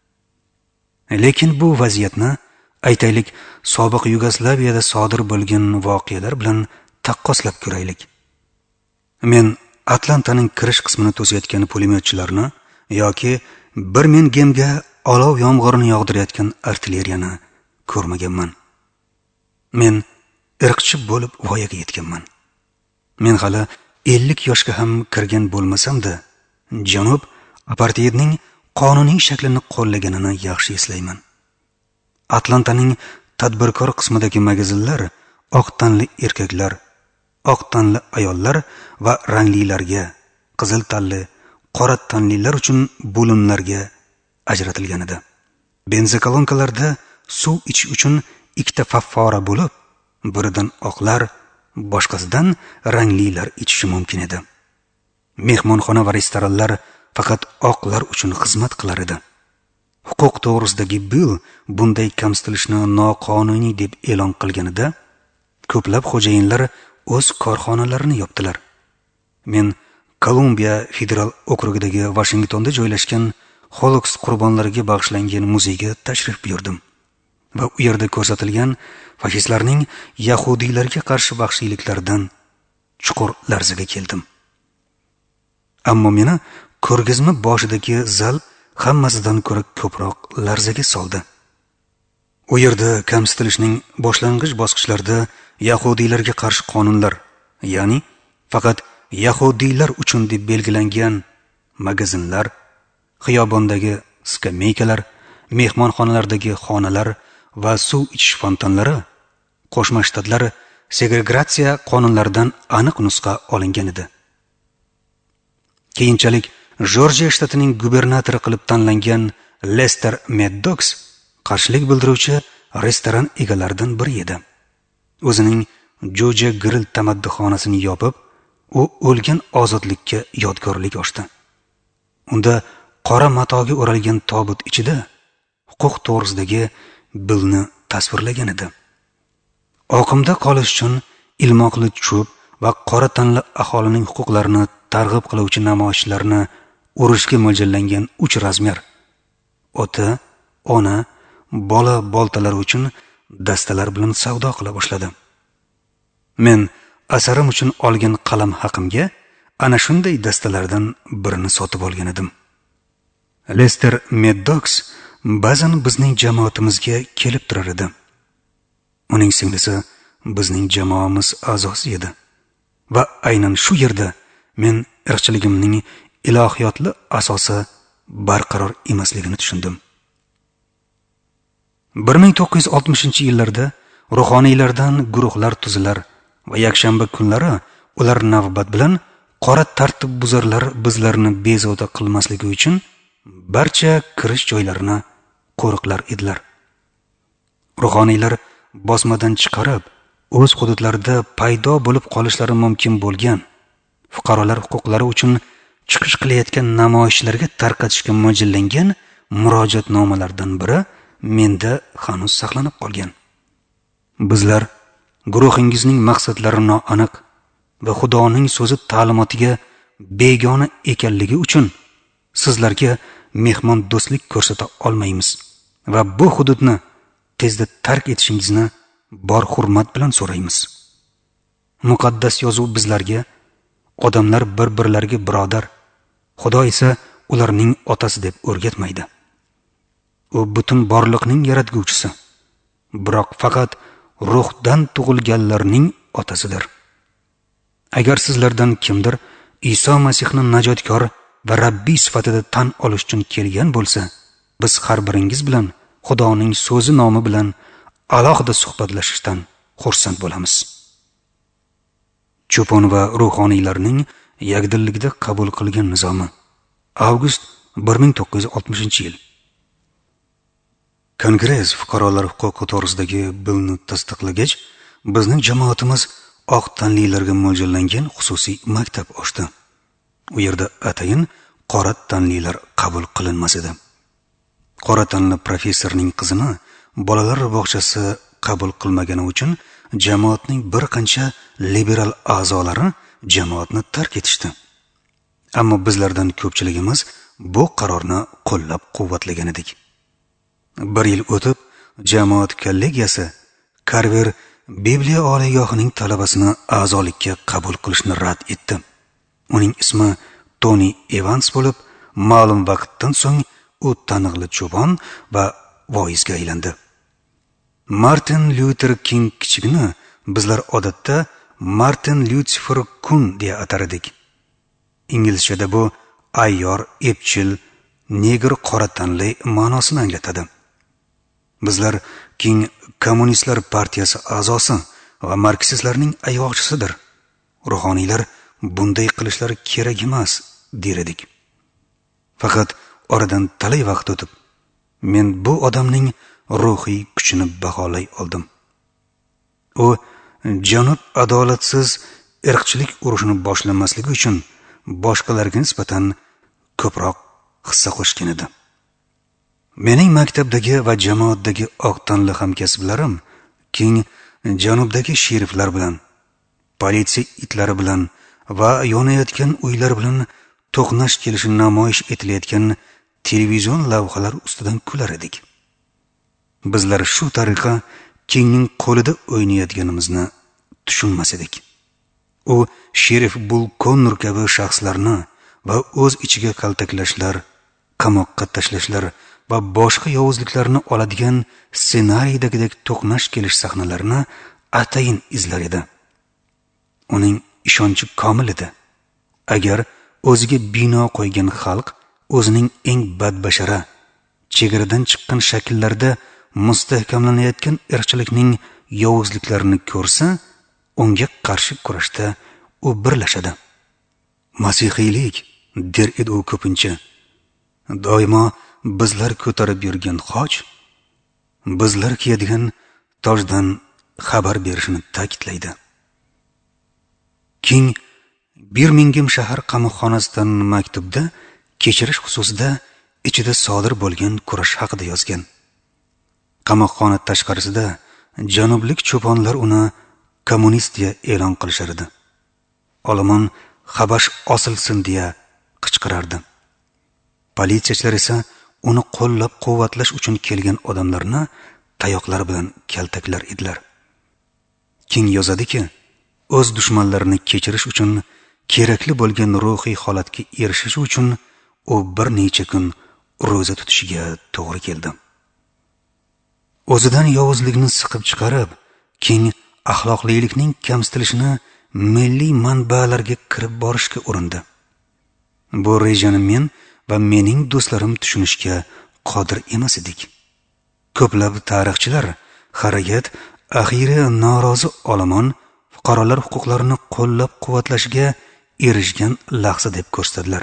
Lekin bu vaziyatni aytaylik sobiq Yugoslaviyada sodir bo'lgan voqealar bilan taqqoslab ko'raylik. Men Atlantaning kirish qismini to'sayotgan pulemyotchilarni yoki Birmingemga olov yomg'irini yog'dirayotgan artilleriyani ko'rmaganman. Men irqchi bo'lib voyaga yetganman. Men hali ellik yoshga ham kirgan bo'lmasam-da, Janub apartheidning qonuniy shaklini qo'llaganini yaxshi eslayman. Atlantaning tadbirkor qismidagi magazinlar oq tanli erkaklar, oq tanli ayollar va ranglilarga, qizil tanli, qora tanlilar uchun bo'limlarga ajratilgan edi. Benzokolonkalarda suv ichish uchun ikkita favvora bo'lib, biridan oqlar, boshqasidan ranglilar ichishi mumkin edi. Mehmonxona va restoranlar faqat oqlar uchun xizmat qilar edi. Huquq to'g'risidagi bill bunday kamsitilishni noqonuniy deb e'lon qilganida, ko'plab xo'jayinlar o'z korxonalarini yopdilar. Men Kolumbiya federal okrugidagi Washingtonda joylashgan Holocaust qurbonlariga bag'ishlangan muzeyga tashrif buyurdim va u yerda ko'rsatilgan fashistlarning yahudiylarga qarshi vahshiyliklaridan chuqur larzaga keldim. Ammo meni ko'rgazma boshidagi zal hammasidan ko'ra ko'proq larzaga soldi. U yerda kamsitilishning boshlang'ich bosqichlarida yahudiylarga qarshi qonunlar, ya'ni faqat yahudiylar uchun deb belgilangan magazinlar, xiyobondagi skameykalar, mehmonxonalardagi xonalar va suv ichish fontanlari Qo'shma Shtatlar segregatsiya qonunlaridan aniq nusxa olingan edi. Keyinchalik Jorjiya shtatining gubernatori qilib tanlangan Lester Maddox qarshilik bildiruvchi restoran egalaridan biri edi. O'zining Joja Grill tamaddixonasini yopib, u o'lgan ozodlikka yodgorlik ochdi. Unda qora matoga o'ralgan tobut ichida huquq to'g'risidagi billni tasvirlagan edi. Oqimda qolish uchun ilmoqli cho'p va qora tanli aholining huquqlarini targ'ib qiluvchi namoyishlarni urushga mo'ljallangan uch razmer ota, ona, bola boltalari uchun dastalar bilan savdo qila boshladi. Men asarim uchun olgan qalam haqimga ana shunday dastalardan birini sotib olgan edim. Lester Maddox ba'zan bizning jamoatimizga kelib turar edi. Uning singlisi bizning jamoamiz a'zosi edi va aynan shu yerda men irqchiligimning ilohiyotli asosi barqaror emasligini tushundim. bir ming to'qqiz yuz oltmishinchi yillarda ruhoniylardan guruhlar tuzilar va yakshanba kunlari ular navbat bilan qora tartib buzarlar bizlarni bezovta qilmasligi uchun barcha kirish joylarini qo'riqlar edilar. Ruhoniylar bosmadan chiqarib, o'z hududlarida paydo bo'lib qolishlari mumkin bo'lgan fuqarolar huquqlari uchun chiqish qilayotgan namoyishlarga tarqatishga mo'ljallangan murojaatnomalardan biri menda hanuz saqlanib qolgan. Bizlar guruhingizning maqsadlari noaniq va Xudoning so'zi ta'limotiga begona ekanligi uchun sizlarga mehmon do'stlik ko'rsata olmaymiz va bu hududni tezda tark etishingizni bor hurmat bilan so'raymiz. Muqaddas yozuv bizlarga odamlar bir-birlariga birodar, Xudo esa ularning otasi deb o'rgatmaydi. U butun borliqning yaratguvchisi, biroq faqat ruhdan tug'ilganlarning otasidir. Agar sizlardan kimdir Iso Masihni najotkor va Rabbiy sifatida tan olish uchun kelgan bo'lsa, biz har biringiz bilan Xudoning so'zi nomi bilan alohida suhbatlashishdan xursand bo'lamiz. Cho'pon va ruhoniylarning yakdilligida qabul qilgan nizomi. Avgust bir ming to'qqiz yuz oltmishinchi yil. Kongress fuqarolar huquqi to'g'risidagi billni tasdiqlagach, bizning jamoatimiz oq tanlilarga mo'ljallangan xususiy maktab ochdi. U yerda atayin qora tanlilar qabul qilinmas edi. Qora tanli professorning qizini bolalar bog'chasi qabul qilmagani uchun jamoatning bir qancha liberal a'zolari jamoatni tark etishdi. Ammo bizlardan ko'pchiligimiz bu qarorni qo'llab-quvvatlagan edik. Bir yil o'tib, jamoat kollegiyasi Karver Bibliya oliygohining talabasini a'zolikka qabul qilishni rad etdi. Uning ismi Tony Evans bo'lib, ma'lum vaqtdan so'ng u taniqli cho'pon va voizga aylandi. Martin Luther King kichigini bizlar odatda Martin Lucifer Kun deya atar edik. Inglizchada bu ayyor, epchil, negr qora tanli ma'nosini anglatadi. Bizlar King Kommunistlar partiyasi a'zosi va marksistlarning ayg'oqchisidir. Ruhoniylar bunday qilishlari kerak emas, der edik. Faqat oradan talay vaqt o'tib, men bu odamning ruhiy kuchini baholay oldim. U janub adolatsiz irqchilik urushini boshlamasligi uchun boshqalarga nisbatan ko'proq hissa qo'shgan edi. Mening maktabdagi va jamoatdagi oq tanli hamkasblarim King janubdagi sheriflar bilan, politsiya itlari bilan va yonayotgan uylar bilan to'qnash kelishi namoyish etilayotgan televizion lavhalar ustidan kular edik. Bizlar shu tariqa Kingning qo'lida o'ynayotganimizni tushunmas edik. U sherif Bull Connor kabi shaxslarni va o'z ichiga kaltaklashlar, qamoqqa tashlashlar va boshqa yovuzliklarni oladigan ssenariydagidek to'qnash kelish sahnalarini atayin izlar edi. Uning ishonchi komil edi. Agar o'ziga bino qo'ygan xalq o'zining eng badbashara, chegaradan chiqqan shakllarda mustahkamlanayotgan irqchilikning yovuzliklarini ko'rsa, unga qarshi kurashda u birlashadi. Masihiylik, der edi u ko'pincha, doimo bizlar ko'tarib yurgan xoch, bizlar kiyadigan tojdan xabar berishini ta'kidlaydi. King Birmingham shahar qamoqxonasidan maktubda kechirish xususida ichida sodir bo'lgan kurash haqida yozgan. Qamoqxona tashqarisida janublik cho'ponlar uni kommunist deya e'lon qilishar edi. Olomon Habash osilsin deya qichqirardi. Politsiyachilar esa uni qo'llab-quvvatlash uchun kelgan odamlarni tayoqlar bilan kaltaklar edilar. King yozadiki, o'z dushmanlarini kechirish uchun kerakli bo'lgan ruhiy holatga erishish uchun u bir necha kun ro'za tutishiga to'g'ri keldi. O'zidan yovuzlikni siqib chiqarib, keng axloqlilikning kamsitilishini milliy manbalarga kirib borishga urindi. Bu rejani men va mening do'stlarim tushunishga qodir emas edik. Ko'plab tarixchilar harakat axiri norozi olomon fuqarolar huquqlarini qo'llab-quvvatlashiga erishgan lahza deb ko'rsatdilar.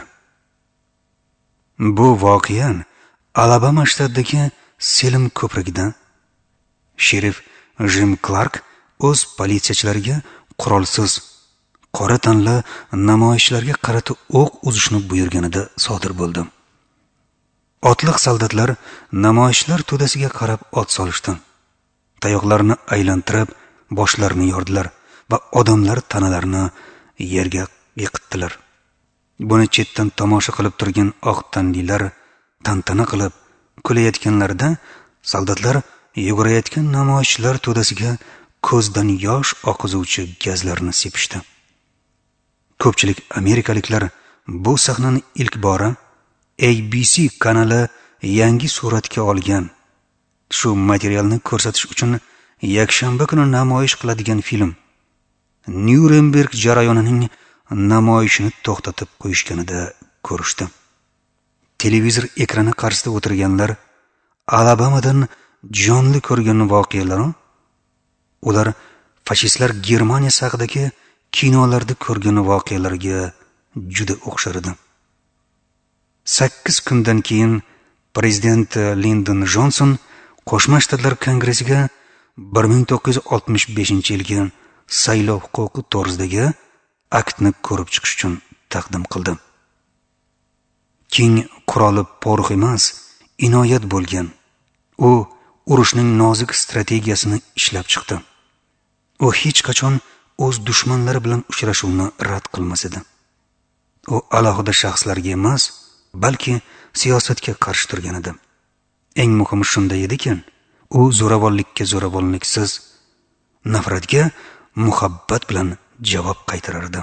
Bu voqean Alabama shtatidagi Selm ko'prigidan sherif Jim Clark o'z politsiyachilariga qurolsiz qora tanli namoyishchilarga qarata o'q uzishni buyurganida sodir bo'ldi. Otliq soldatlar namoyishchilar to'dasiga qarab ot solishdi. Tayoqlarini aylantirib, boshlarini yordilar va odamlar tanalarini yerga yiqitdilar. Buni chetdan tomosha qilib turgan oq tanlilar tantana qilib kulayotganlarida soldatlar yugurayotgan namoyishchilar to'dasiga ko'zdan yosh oqizuvchi gazlarni sepishdi. Ko'pchilik amerikaliklar bu sahnani ilk bora A B C kanali yangi suratga olgan. Shu materialni ko'rsatish uchun yakshanba kuni namoyish qiladigan film Nuremberg jarayonining namoyishini to'xtatib qo'yishganida ko'rishdi. Televizor ekrani qarshisida o'tirganlar Alabamadan jonli ko'rgan voqealar, ular fashistlar Germaniya haqidagi kinolarda ko'rgan voqealarga juda o'xshar edi. sakkiz kundan keyin prezident Lyndon Johnson Qo'shma Shtatlar Kongressiga bir ming to'qqiz yuz oltmish beshinchi yilgi saylov huquqi to'g'risidagi aktni ko'rib chiqish uchun taqdim qildi. King quroli po'rix emas, inoyat bo'lgan. U urushning nozik strategiyasini ishlab chiqdi. U hech qachon o'z dushmanlari bilan uchrashuvni rad qilmas edi. U alohida shaxslarga emas, balki siyosatga qarshi turgan edi. Eng muhimi shunda ediki, u zo'ravonlikka zo'ravonliksiz, nafratga muhabbat bilan javob qaytarardi.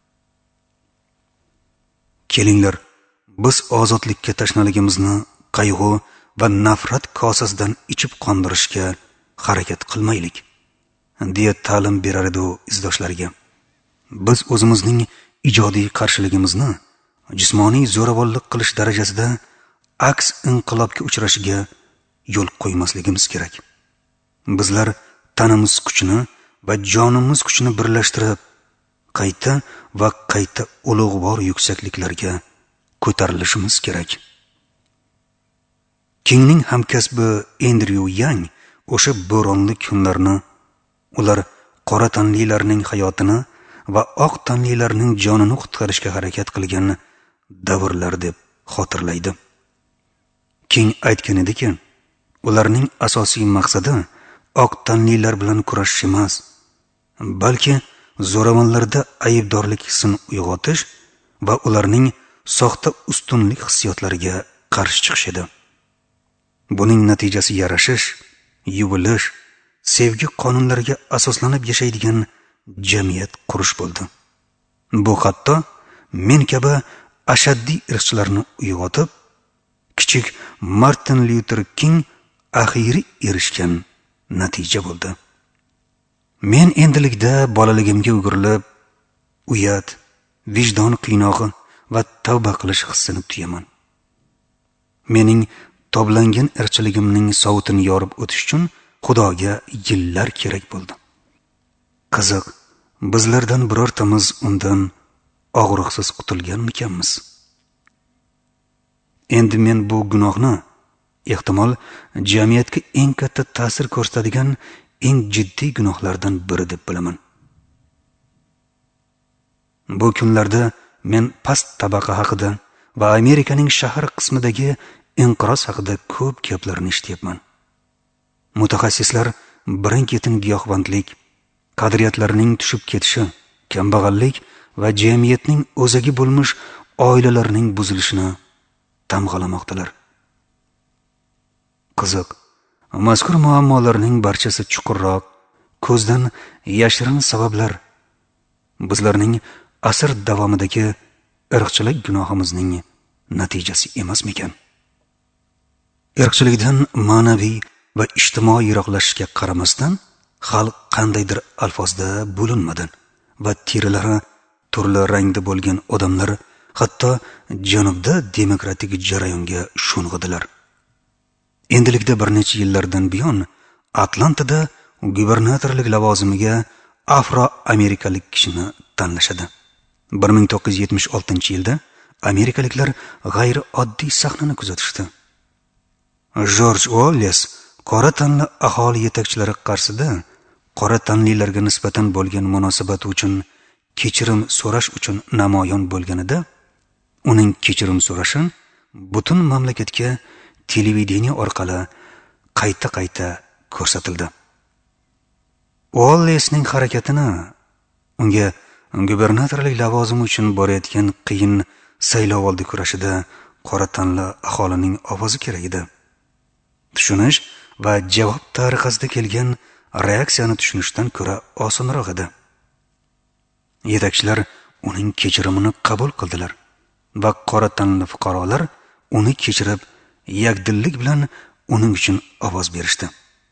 Kelinglar, biz ozodlikka tashnaligimizni qayg'u va nafrat kosasidan ichib qondirishga harakat qilmaylik, deya ta'lim berar edi u izdoshlariga. Biz o'zimizning ijodiy qarshiligimizni jismoniy zo'ravonlik qilish darajasida aks inqilobga uchrashiga yo'l qo'ymasligimiz kerak. Bizlar tanamiz kuchini va jonimiz kuchini birlashtirib, qayta va qayta ulug'vor yuksakliklarga ko'tarilishimiz kerak. Kingning hamkasbi Andrew Yang o'sha bo'ronli kunlarni, ular qora tanlilarning hayotini va oq tanlilarning jonini qutqarishga harakat qilgan davrlar deb xotirlaydi. King aytgan ediki, ularning asosiy maqsadi oq tanlilar bilan kurashish emas, balki zo'ravonlarda aybdorlik hissini uyg'otish va ularning soxta ustunlik hissiyotlariga qarshi chiqish edi. Buning natijasi yarashish, yuvilish, sevgi qonunlariga asoslanib yashaydigan jamiyat qurish bo'ldi. Bu hatto men kabi ashaddiy irqchilarni uyg'otib, kichik Martin Luther King axiri erishgan natija bo'ldi. Men endilikda bolaligimga o'girilib, uyat, vijdon qiynog'i va tavba qilish hissini tuyaman. Mening toblangan irqchiligimning sovutini yorib o'tish uchun Xudoga yillar kerak bo'ldi. Qiziq, bizlardan birortamiz undan og'riqsiz qutulganmikanmiz? Endi men bu gunohni ehtimol jamiyatga eng katta ta'sir ko'rsatadigan eng jiddiy gunohlardan biri deb bilaman. Bu kunlarda men past tabaqa haqida va Amerikaning shahar qismidagi inqiroz haqida ko'p gaplarni eshityapman. Mutaxassislar birin-ketin giyohvandlik, qadriyatlarning tushib ketishi, kambag'allik va jamiyatning o'zagi bo'lmish oilalarning buzilishini tamg'alamoqdalar. Qiziq, mazkur muammolarning barchasi chuqurroq, ko'zdan yashirin sabablar, bizlarning asr davomidagi irqchilik gunohimizning natijasi emasmikan? Irqchilikdan ma'naviy va ijtimoiy yiroqlashishga qaramasdan xalq qandaydir alfozda bo'linmadi va terilari turli rangda bo'lgan odamlar hatto janubda demokratik jarayonga sho'ng'idilar. Endilikda bir necha yillardan buyon Atlantida gubernatorlik lavozimiga afro-amerikalik kishini tanlashadi. bir ming to'qqiz yuz yetmish oltinchi yilda amerikaliklar g'ayri oddiy sahnani kuzatishdi. Jorj Uolles qora tanli aholi yetakchilari qarshisida qora tanlilarga nisbatan bo'lgan munosabati uchun kechirim so'rash uchun namoyon bo'lganida, uning kechirim so'rashi butun mamlakatga televideniya orqali qayta-qayta ko'rsatildi. Uollesning harakatini unga gubernatorlik lavozimi uchun borayotgan qiyin saylovoldi kurashida qora tanli aholining ovozi kerak edi. Tushunish va javob tariqasida kelgan reaksiyani tushunishdan ko'ra osonroq edi. Yetakchilar uning kechirimini qabul qildilar va qora tanli fuqarolar uni kechirib, yakdillik bilan uning uchun ovoz berishdi.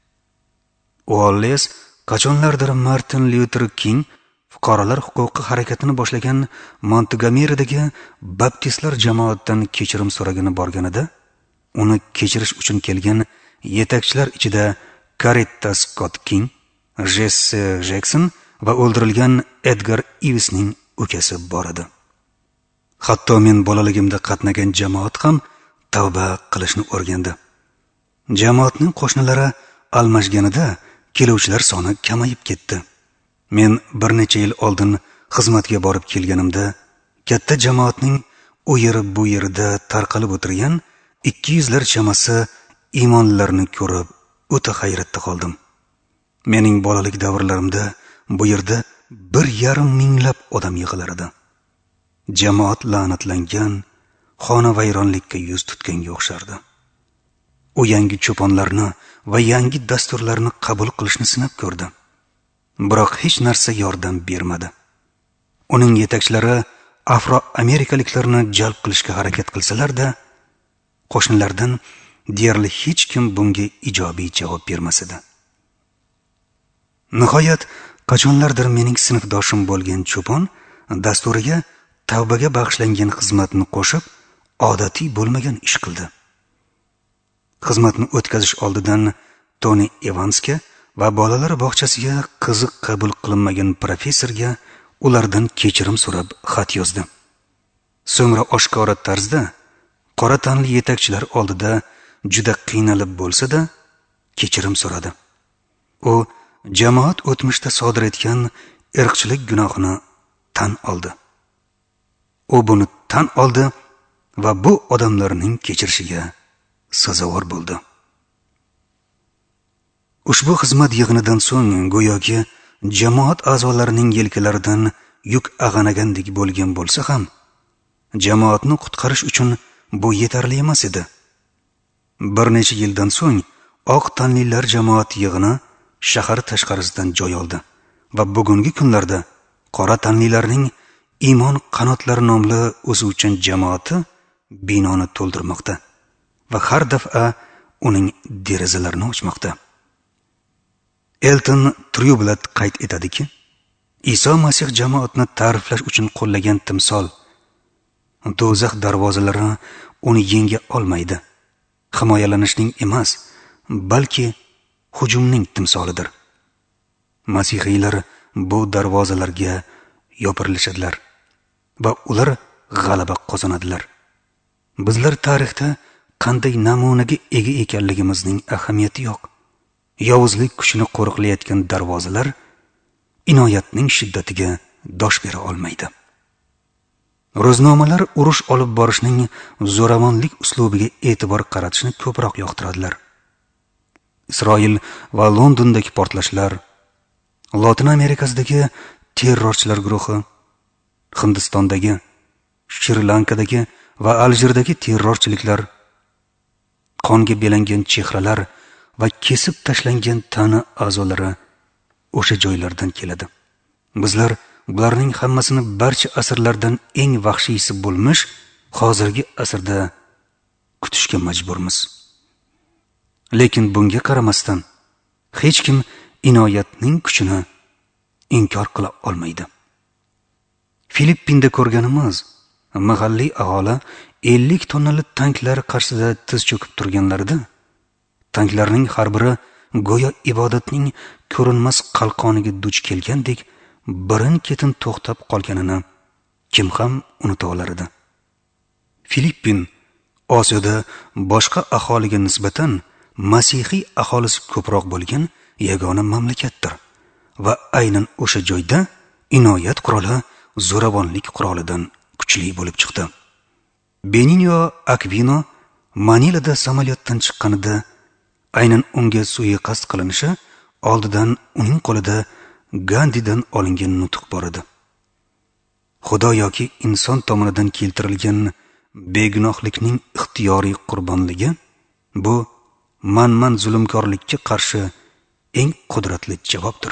Uolles qachonlardir Martin Luther King fuqarolar huquqi harakatini boshlagan Montgomeridagi baptistlar jamoatidan kechirim so'ragani borganida, uni kechirish uchun kelgan yetakchilar ichida Coretta Scott King, Jesse Jackson va o'ldirilgan Edgar Evisning ukasi bor edi. Hatto men bolaligimda qatnagan jamoat ham tavba qilishni o'rgandi. Jamoatning qo'shnilari almashganida keluvchilar soni kamayib ketdi. Men bir necha yil oldin xizmatga borib kelganimda katta jamoatning u yer bu yerda tarqalib o'tirgan ikki yuzlar chamasi iymonlilarni ko'rib o'ta hayratda qoldim. Mening bolalik davrlarimda bu yerda bir yarim minglab odam yig'ilar edi. Jamoat la'natlangan, xonavayronlikka yuz tutganga o'xshardi. U yangi cho'ponlarni va yangi dasturlarni qabul qilishni sinab ko'rdi. Biroq hech narsa yordam bermadi. Uning yetakchilari afro-amerikaliklarni jalb qilishga harakat qilsalar-da, qo'shnilardan deyarli hech kim bunga ijobiy javob bermas edi. Nihoyat qachonlardir mening sinfdoshim bo'lgan cho'pon dasturiga tavbaga bag'ishlangan xizmatni qo'shib, odatiy bo'lmagan ish qildi. Xizmatni o'tkazish oldidan Tony Evansga va bolalar bog'chasiga qiziq qabul qilinmagan professorga ulardan kechirim so'rab xat yozdi. So'ngra oshkora tarzda qora tanli yetakchilar oldida juda qiynalib bo'lsa-da, kechirim so'radi. U jamoat o'tmishda sodir etgan irqchilik gunohini tan oldi. U buni tan oldi va bu odamlarning kechirishiga sazovor bo'ldi. Ushbu xizmat yig'inidan so'ng go'yoki jamoat a'zolarining yelkalaridan yuk ag'anagandek bo'lgan bo'lsa ham, jamoatni qutqarish uchun bu yetarli emas edi. Bir necha yildan so'ng oq tanlilar jamoat yig'ini shahar tashqarisidan joy oldi va bugungi kunlarda qora tanlilarning Iymon qanotlari nomli o'suvchan jamoati binoni to'ldirmoqda va har daf'a uning derazalarini ochmoqda. Elton Trueblood qayd etadiki, Iso Masih jamoatni ta'riflash uchun qo'llagan timsol, do'zax darvozalari uni yenga olmaydi. Himoyalanishning emas, balki hujumning timsolidir. Masihiylar bu darvozalarga yopirilishadilar va ular g'alaba qozonadilar. Bizlar tarixda qanday namunaga ega ekanligimizning ahamiyati yo'q. Yovuzlik kuchini qo'riqlayotgan darvozalar inoyatning shiddatiga dosh bera olmaydi. Ro'znomalar urush olib borishning zo'ravonlik uslubiga e'tibor qaratishni ko'proq yoqtiradilar. Isroil va Londondagi portlashlar, Lotin Amerikasidagi terrorchilar guruhi, Hindistondagi, Shri-Lankadagi va Aljirdagi terrorchiliklar, qonga belangan chehralar va kesib tashlangan tana a'zolari o'sha joylardan keladi. Bizlar bularning hammasini barcha asrlardan eng vahshiysi bo'lmish hozirgi asrda kutishga majburmiz. Lekin bunga qaramasdan hech kim inoyatning kuchini inkor qila olmaydi. Filippinda ko'rganimiz mahalliy aholi ellik tonnali tanklar qarshisida tiz cho'kib turganlarida tanklarning har biri go'yo ibodatning ko'rinmas qalqoniga duch kelgandek birin-ketin to'xtab qolganini kim ham unuta olar edi. Filippin Osiyoda boshqa aholiga nisbatan masihiy aholisi ko'proq bo'lgan yagona mamlakatdir va aynan o'sha joyda inoyat quroli zo'ravonlik qurolidan kuchli bo'lib chiqdi. Benigno Aquino Manilada samolyotdan chiqqanida aynan unga suiqasd qilinishi oldidan uning qo'lida Gandidan olingan nutq bor edi. Xudo yoki inson tomonidan keltirilgan begunohlikning ixtiyoriy qurbonligi bu man-man zulmkorlikka qarshi eng qudratli javobdir.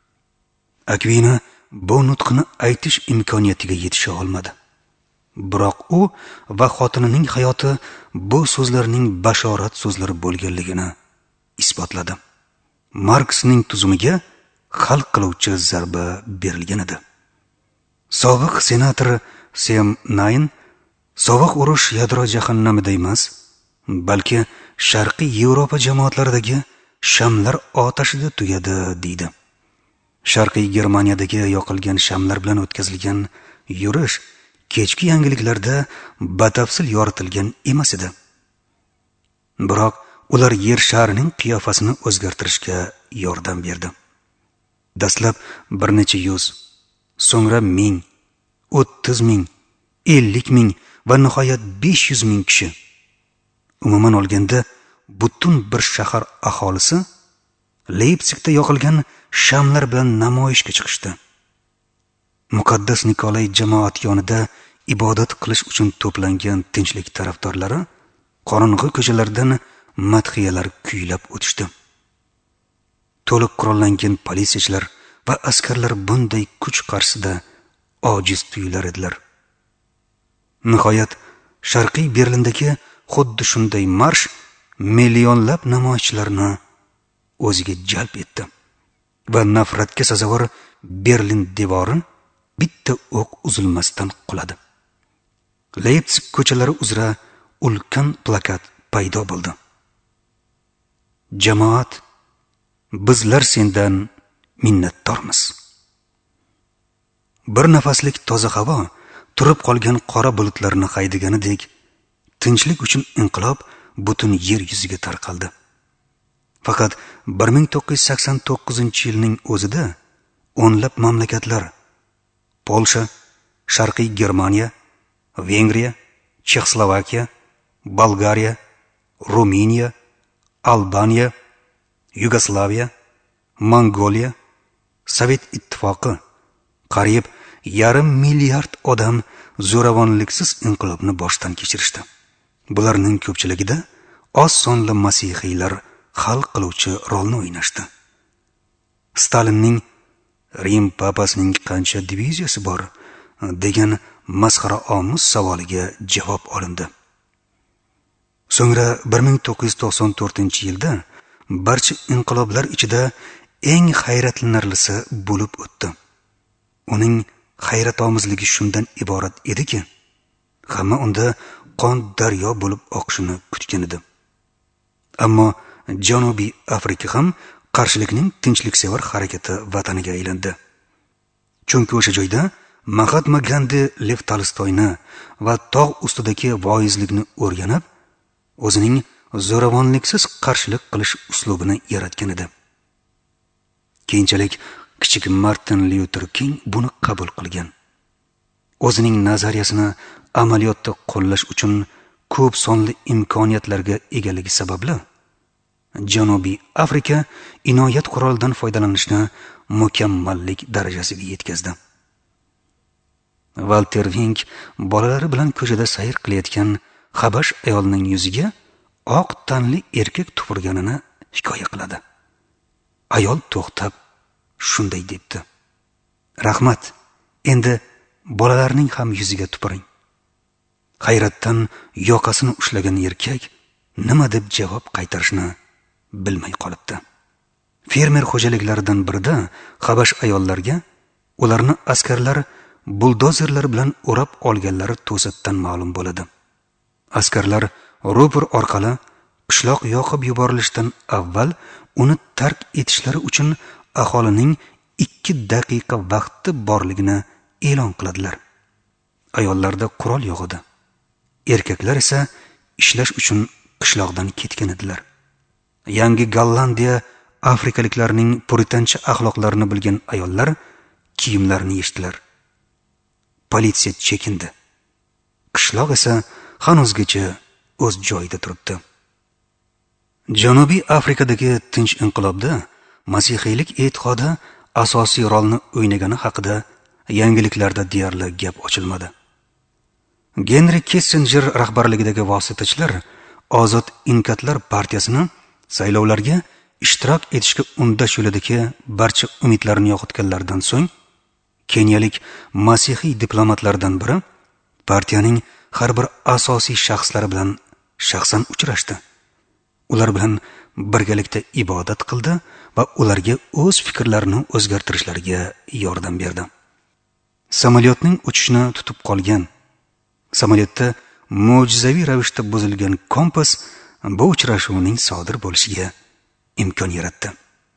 Aquino bu nutqni aytish imkoniyatiga yetisha olmadi. Biroq u va xotinining hayoti bu so'zlarning bashorat so'zlari bo'lganligini isbotladi. Marksning tuzumiga hal qiluvchi zarba berilgan edi. Sobiq senator Sam Nayn sovuq urush yadro jahannamida emas, balki Sharqiy Yevropa jamoatlaridagi shamlar otashida tugadi deydi. Sharqiy Germaniyadagi yoqilgan shamlar bilan o'tkazilgan yurish kechki yangiliklarda batafsil yoritilgan emas edi. Biroq ular yer sharining qiyofasini o'zgartirishga yordam berdi. Dastlab bir necha yuz, so'ngra ming, o'ttiz ming, ellik ming va nihoyat besh yuz ming kishi. Umuman olganda butun bir shahar aholisi Leipzigda yoqilgan shamlar bilan namoyishga chiqishdi. Muqaddas Nikolay jamoat yonida ibodat qilish uchun to'plangan tinchlik tarafdorlari qorong'u ko'chalardan madhiyalar kuylab o'tishdi. To'liq qurollangan politsiyachilar va askarlar bunday kuch qarshisida ojiz tuyular edilar. Nihoyat Sharqiy Berlindagi xuddi shunday marsh millionlab namoyishchilarni o'ziga jalb etdi va nafratga sazovor Berlin devori bitta o'q uzilmasdan quladi. Leipzig ko'chalari uzra ulkan plakat paydo bo'ldi. Jamoat, bizlar sendan minnatdormiz. Bir nafaslik toza havo turib qolgan qora bulutlarni haydaganidek, tinchlik uchun inqilob butun yer yuziga tarqaldi. Faqat bir ming to'qqiz yuz sakson to'qqizinchi yilning o'zida o'nlab mamlakatlar Polsha, Sharqiy Germaniya, Vengriya, Chexoslovakiya, Bolgariya, Ruminiya, Albaniya, Yugoslaviya, Mongoliya, Sovet ittifoqi qariyb yarim milliard odam zo'ravonliksiz inqilobni boshdan kechirishdi. Bularning ko'pchiligida oz sonli masihiylar hal qiluvchi rolni o'ynashdi. Stalinning Rim papasining qancha diviziyasi bor degan masxara omuz savoliga javob olindi. So'ngra bir ming to'qqiz yuz to'qson to'rtinchi yilda barcha inqiloblar ichida eng hayratlanarlisi bo'lib o'tdi. Uning hayratomizligi shundan iborat ediki, hamma unda qon daryo bo'lib oqishini kutgan edi. Ammo Janubiy Afrika ham qarshilikning tinchliksevar harakati vataniga aylandi. Chunki o'sha joyda Mahatma Gandhi Lev Tolstoyni va tog' ustidagi voizlikni o'rganib, o'zining zo'ravonliksiz qarshilik qilish uslubini yaratgan edi. Keyinchalik kichik Martin Luther King buni qabul qilgan. O'zining nazariyasini amaliyotda qo'llash uchun ko'p sonli imkoniyatlarga egaligi sababli Janubiy Afrika inoyat qurolidan foydalanishni mukammallik darajasiga yetkazdi. Walter Wink bolalari bilan ko'chada sayr qilayotgan Habash ayolning yuziga oq tanli erkak tupurganini hikoya qiladi. Ayol to'xtab shunday debdi: "Rahmat, endi bolalarning ham yuziga tupuring. Hayratdan yoqasini ushlagan erkak nima deb javob qaytarishni bilmay qolibdi. Fermer xo'jaliklaridan birida Habash ayollarga ularni askarlar buldozerlar bilan o'rab olganlari to'satdan ma'lum bo'ladi. Askarlar ro'pir orqali qishloq yoqib yuborilishidan avval uni tark etishlari uchun aholining ikki daqiqa vaqti borligini e'lon qiladilar. Ayollarda qurol yo'q edi. Erkaklar esa ishlash uchun qishloqdan ketgan edilar. Yangi Gollandiya afrikaliklarning puritancha axloqlarini bilgan ayollar kiyimlarini yechdilar. Politsiya chekindi. Qishloq esa hanuzgacha o'z joyida turibdi. Janubiy Afrikadagi tinch inqilobda masihiylik e'tiqodi asosiy rolni o'ynagani haqida yangiliklarda deyarli gap ochilmadi. Henry Kissinger rahbarligidagi vositachilar Ozod Inkatlar partiyasini saylovlarga ishtirok etishga undash yo'lidagi barcha umidlarni yo'qotganlardan so'ng keniyalik masihiy diplomatlardan biri partiyaning har bir asosiy shaxslari bilan shaxsan uchrashdi. Ular bilan birgalikda ibodat qildi va ularga o'z fikrlarini o'zgartirishlariga yordam berdi. Samolyotning uchishni tutib qolgan, samolyotda mo'jizaviy ravishda buzilgan kompas bu uchrashuvning sodir bo'lishiga imkon yaratdi.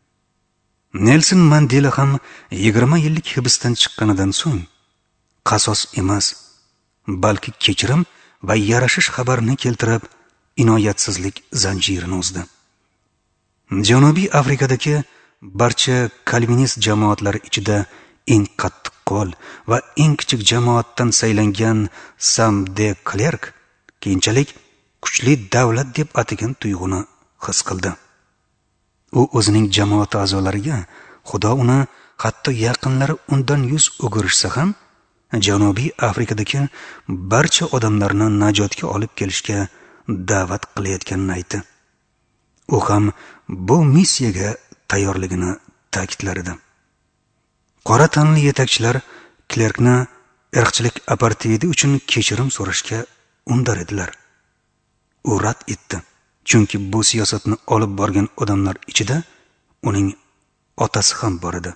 Nelson Mandela ham yigirma yillik hibsdan chiqqanidan so'ng qasos emas, balki kechirim va yarashish xabarini keltirib, inoyatsizlik zanjirini uzdi. Janubiy Afrikadagi barcha kalvinist jamoatlari ichida eng qattiq qo'l va eng kichik jamoatdan saylangan Sam de Klerk keyinchalik kuchli davlat deb atagan tuyg'uni his qildi. U o'zining jamoat a'zolariga Xudo uni hatto yaqinlari undan yuz o'girishsa ham Janubiy Afrikadagi barcha odamlarni najotga olib kelishga da'vat qilayotganini aytdi. U ham bu missiyaga tayyorligini ta'kidlar edi. Qora tanli yetakchilar Klerkni irqchilik apartheidi uchun kechirim so'rashga undar edilar. U rad etdi, chunki bu siyosatni olib borgan odamlar ichida uning otasi ham bor edi.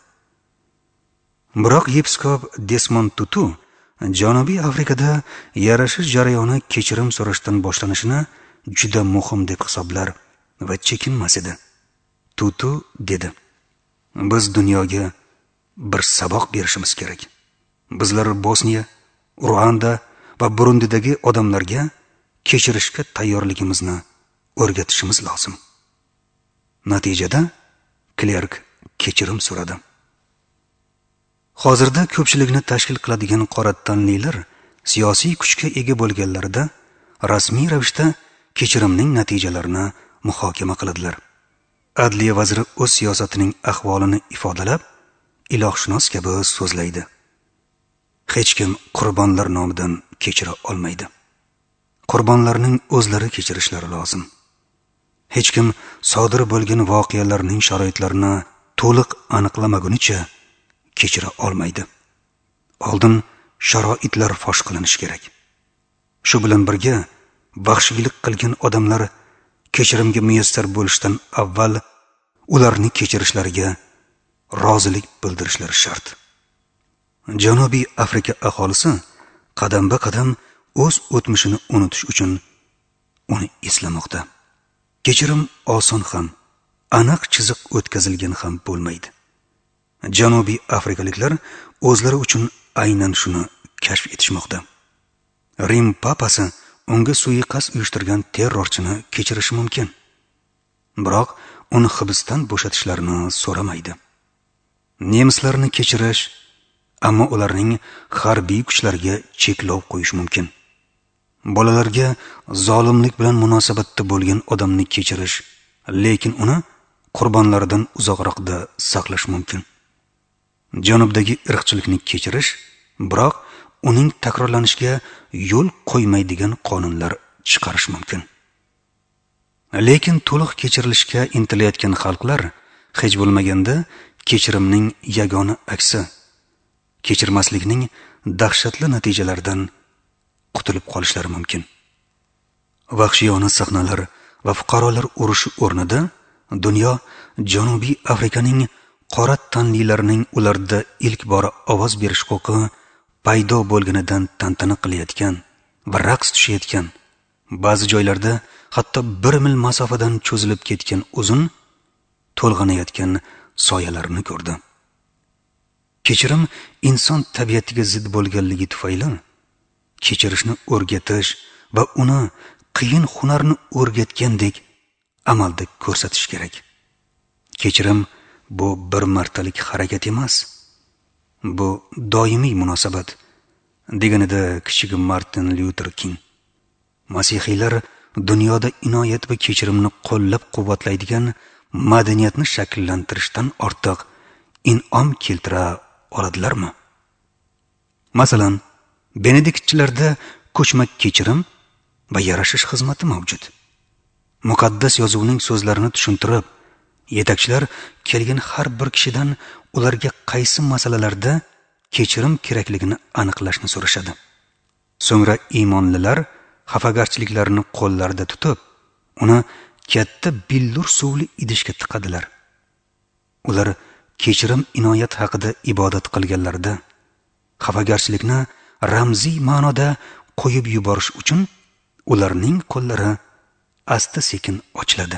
Biroq yepiskop Desmond Tutu Janubiy Afrikada yarashish jarayoni kechirim so'rashdan boshlanishini juda muhim deb hisoblar va chekinmas edi. Tutu dedi: "Biz dunyoga bir saboq berishimiz kerak. Bizlar Bosniya, Ruanda va Burundidagi odamlarga kechirishga tayyorligimizni o'rgatishimiz lozim." Natijada Klerk kechirim so'radi. Hozirda ko'pchilikni tashkil qiladigan qora tanlilar siyosiy kuchga ega bo'lganlarida rasmiy ravishda kechirimning natijalarini muhokama qiladilar. Adliya vaziri o'z siyosatining ahvolini ifodalab, ilohshunos kabi so'zlaydi. Hech kim qurbonlar nomidan kechira olmaydi. Qurbonlarning o'zlari kechirishlari lozim. Hech kim sodir bo'lgan voqealarning sharoitlarini to'liq aniqlamagunicha kechira olmaydi. Oldin sharoitlar fosh qilinishi kerak. Shu bilan birga vahshiylik qilgan odamlar kechirimga muyassar bo'lishdan avval ularni kechirishlariga rozilik bildirishlari shart. Janubiy Afrika aholisi qadam-ba-qadam o'z o'tmishini unutish uchun uni eslamoqda. Kechirim oson ham, aniq chiziq o'tkazilgan ham bo'lmaydi. Janubiy Afrikaliklar o'zlari uchun aynan shuni kashf etishmoqda. Rim papasi unga suiqasd uyushtirgan terrorchini kechirishi mumkin. Biroq uni hibsdan bo'shatishlarini so'ramaydi. Nemislarni kechirish, ammo ularning harbiy kuchlariga cheklov qo'yish mumkin. Bolalarga zolimlik bilan munosabatda bo'lgan odamni kechirish, lekin uni qurbonlaridan uzoqroqda saqlash mumkin. Janubdagi irqchilikni kechirish, biroq uning takrorlanishiga yo'l qo'ymaydigan qonunlar chiqarish mumkin. Lekin to'liq kechirilishga intilayotgan xalqlar hech bo'lmaganda kechirimning yagona aksi, kechirmaslikning dahshatli natijalaridan qutulib qolishlari mumkin. Vahshiyona sahnalar va fuqarolar urushi o'rnida dunyo Janubiy Afrikaning qora tanlilarining ularda ilk bora ovoz berish huquqi paydo bo'lganidan tantana qilayotgan va raqs tushayotgan, ba'zi joylarda hatto bir mil masofadan cho'zilib ketgan uzun to'lg'anayotgan soyalarni ko'rdi. Kechirim inson tabiatiga zid bo'lganligi tufayli kechirishni o'rgatish va uni qiyin hunarni o'rgatgandek amalda ko'rsatish kerak. Kechirim bu bir martalik harakat emas, bu doimiy munosabat, deganida kichik Martin Luther King. Masihiylar dunyoda inoyat va kechirimni qo'llab-quvvatlaydigan madaniyatni shakllantirishdan ortiq in'om keltira oladilarmi? Masalan, Benediktchilarda ko'chma kechirim va yarashish xizmati mavjud. Muqaddas yozuvning so'zlarini tushuntirib, yetakchilar kelgan har bir kishidan ularga qaysi masalalarda kechirim kerakligini aniqlashni so'rashadi. So'ngra iymonlilar xafagarchiliklarni qo'llarida tutib, uni katta billur suvli idishga tiqadilar. Ular kechirim inoyat haqida ibodat qilganlarida xafagarchilikni ramziy ma'noda qo'yib yuborish uchun ularning qo'llari asta-sekin ochiladi.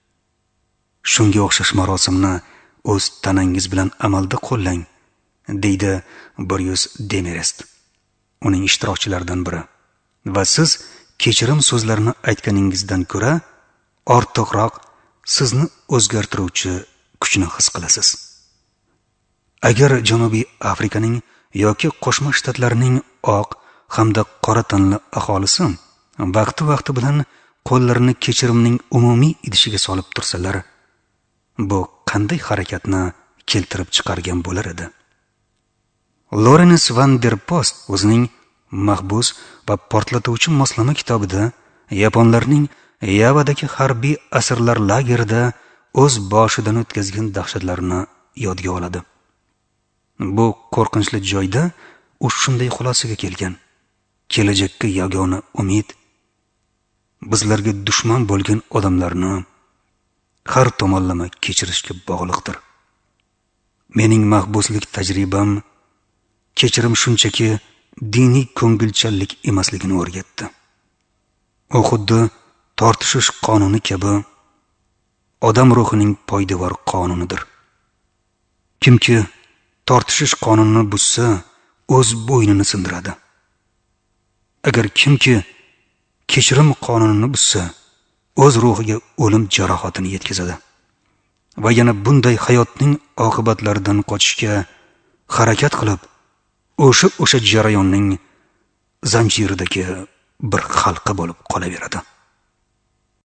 Shunga o'xshash marosimni o'z tanangiz bilan amalda qo'llang, deydi Boris Demarest, uning ishtirokchilaridan biri. Va siz kechirim so'zlarini aytganingizdan ko'ra ortiqroq sizni o'zgartiruvchi kuchni his qilasiz. Agar Janubiy Afrikaning yoki Qo'shma Shtatlarning oq hamda qora tanli aholisi vaqti-vaqti bilan qo'llarini kechirimning umumiy idishiga solib tursalar, bu qanday harakatni keltirib chiqargan bo'lar edi? Lawrence van der Post o'zining Mahbus va portlatuvchi moslama kitobida yaponlarning Yavadagi harbiy asirlar lagerida o'z boshidan o'tkazgan dahshatlarni yodga oladi. Bu qo'rqinchli joyda u shunday xulosaga kelgan: kelajakka yagona umid bizlarga dushman bo'lgan odamlarni har tomonlama kechirishga bog'liqdir. Mening mahbuslik tajribam kechirim shunchaki diniy ko'ngilchanlik emasligini o'rgatdi. U xuddi tortishish qonuni kabi odam ruhining poydevor qonunidir. Kimki tortishish qonunini buzsa, o'z bo'ynini sindiradi. Agar kimki kechirim qonunini buzsa, o'z ruhiga o'lim jarohatini yetkazadi. Va yana bunday hayotning oqibatlaridan qochishga harakat qilib, o'sha o'sha jarayonning zanjiridagi bir halqa bo'lib qolaveradi.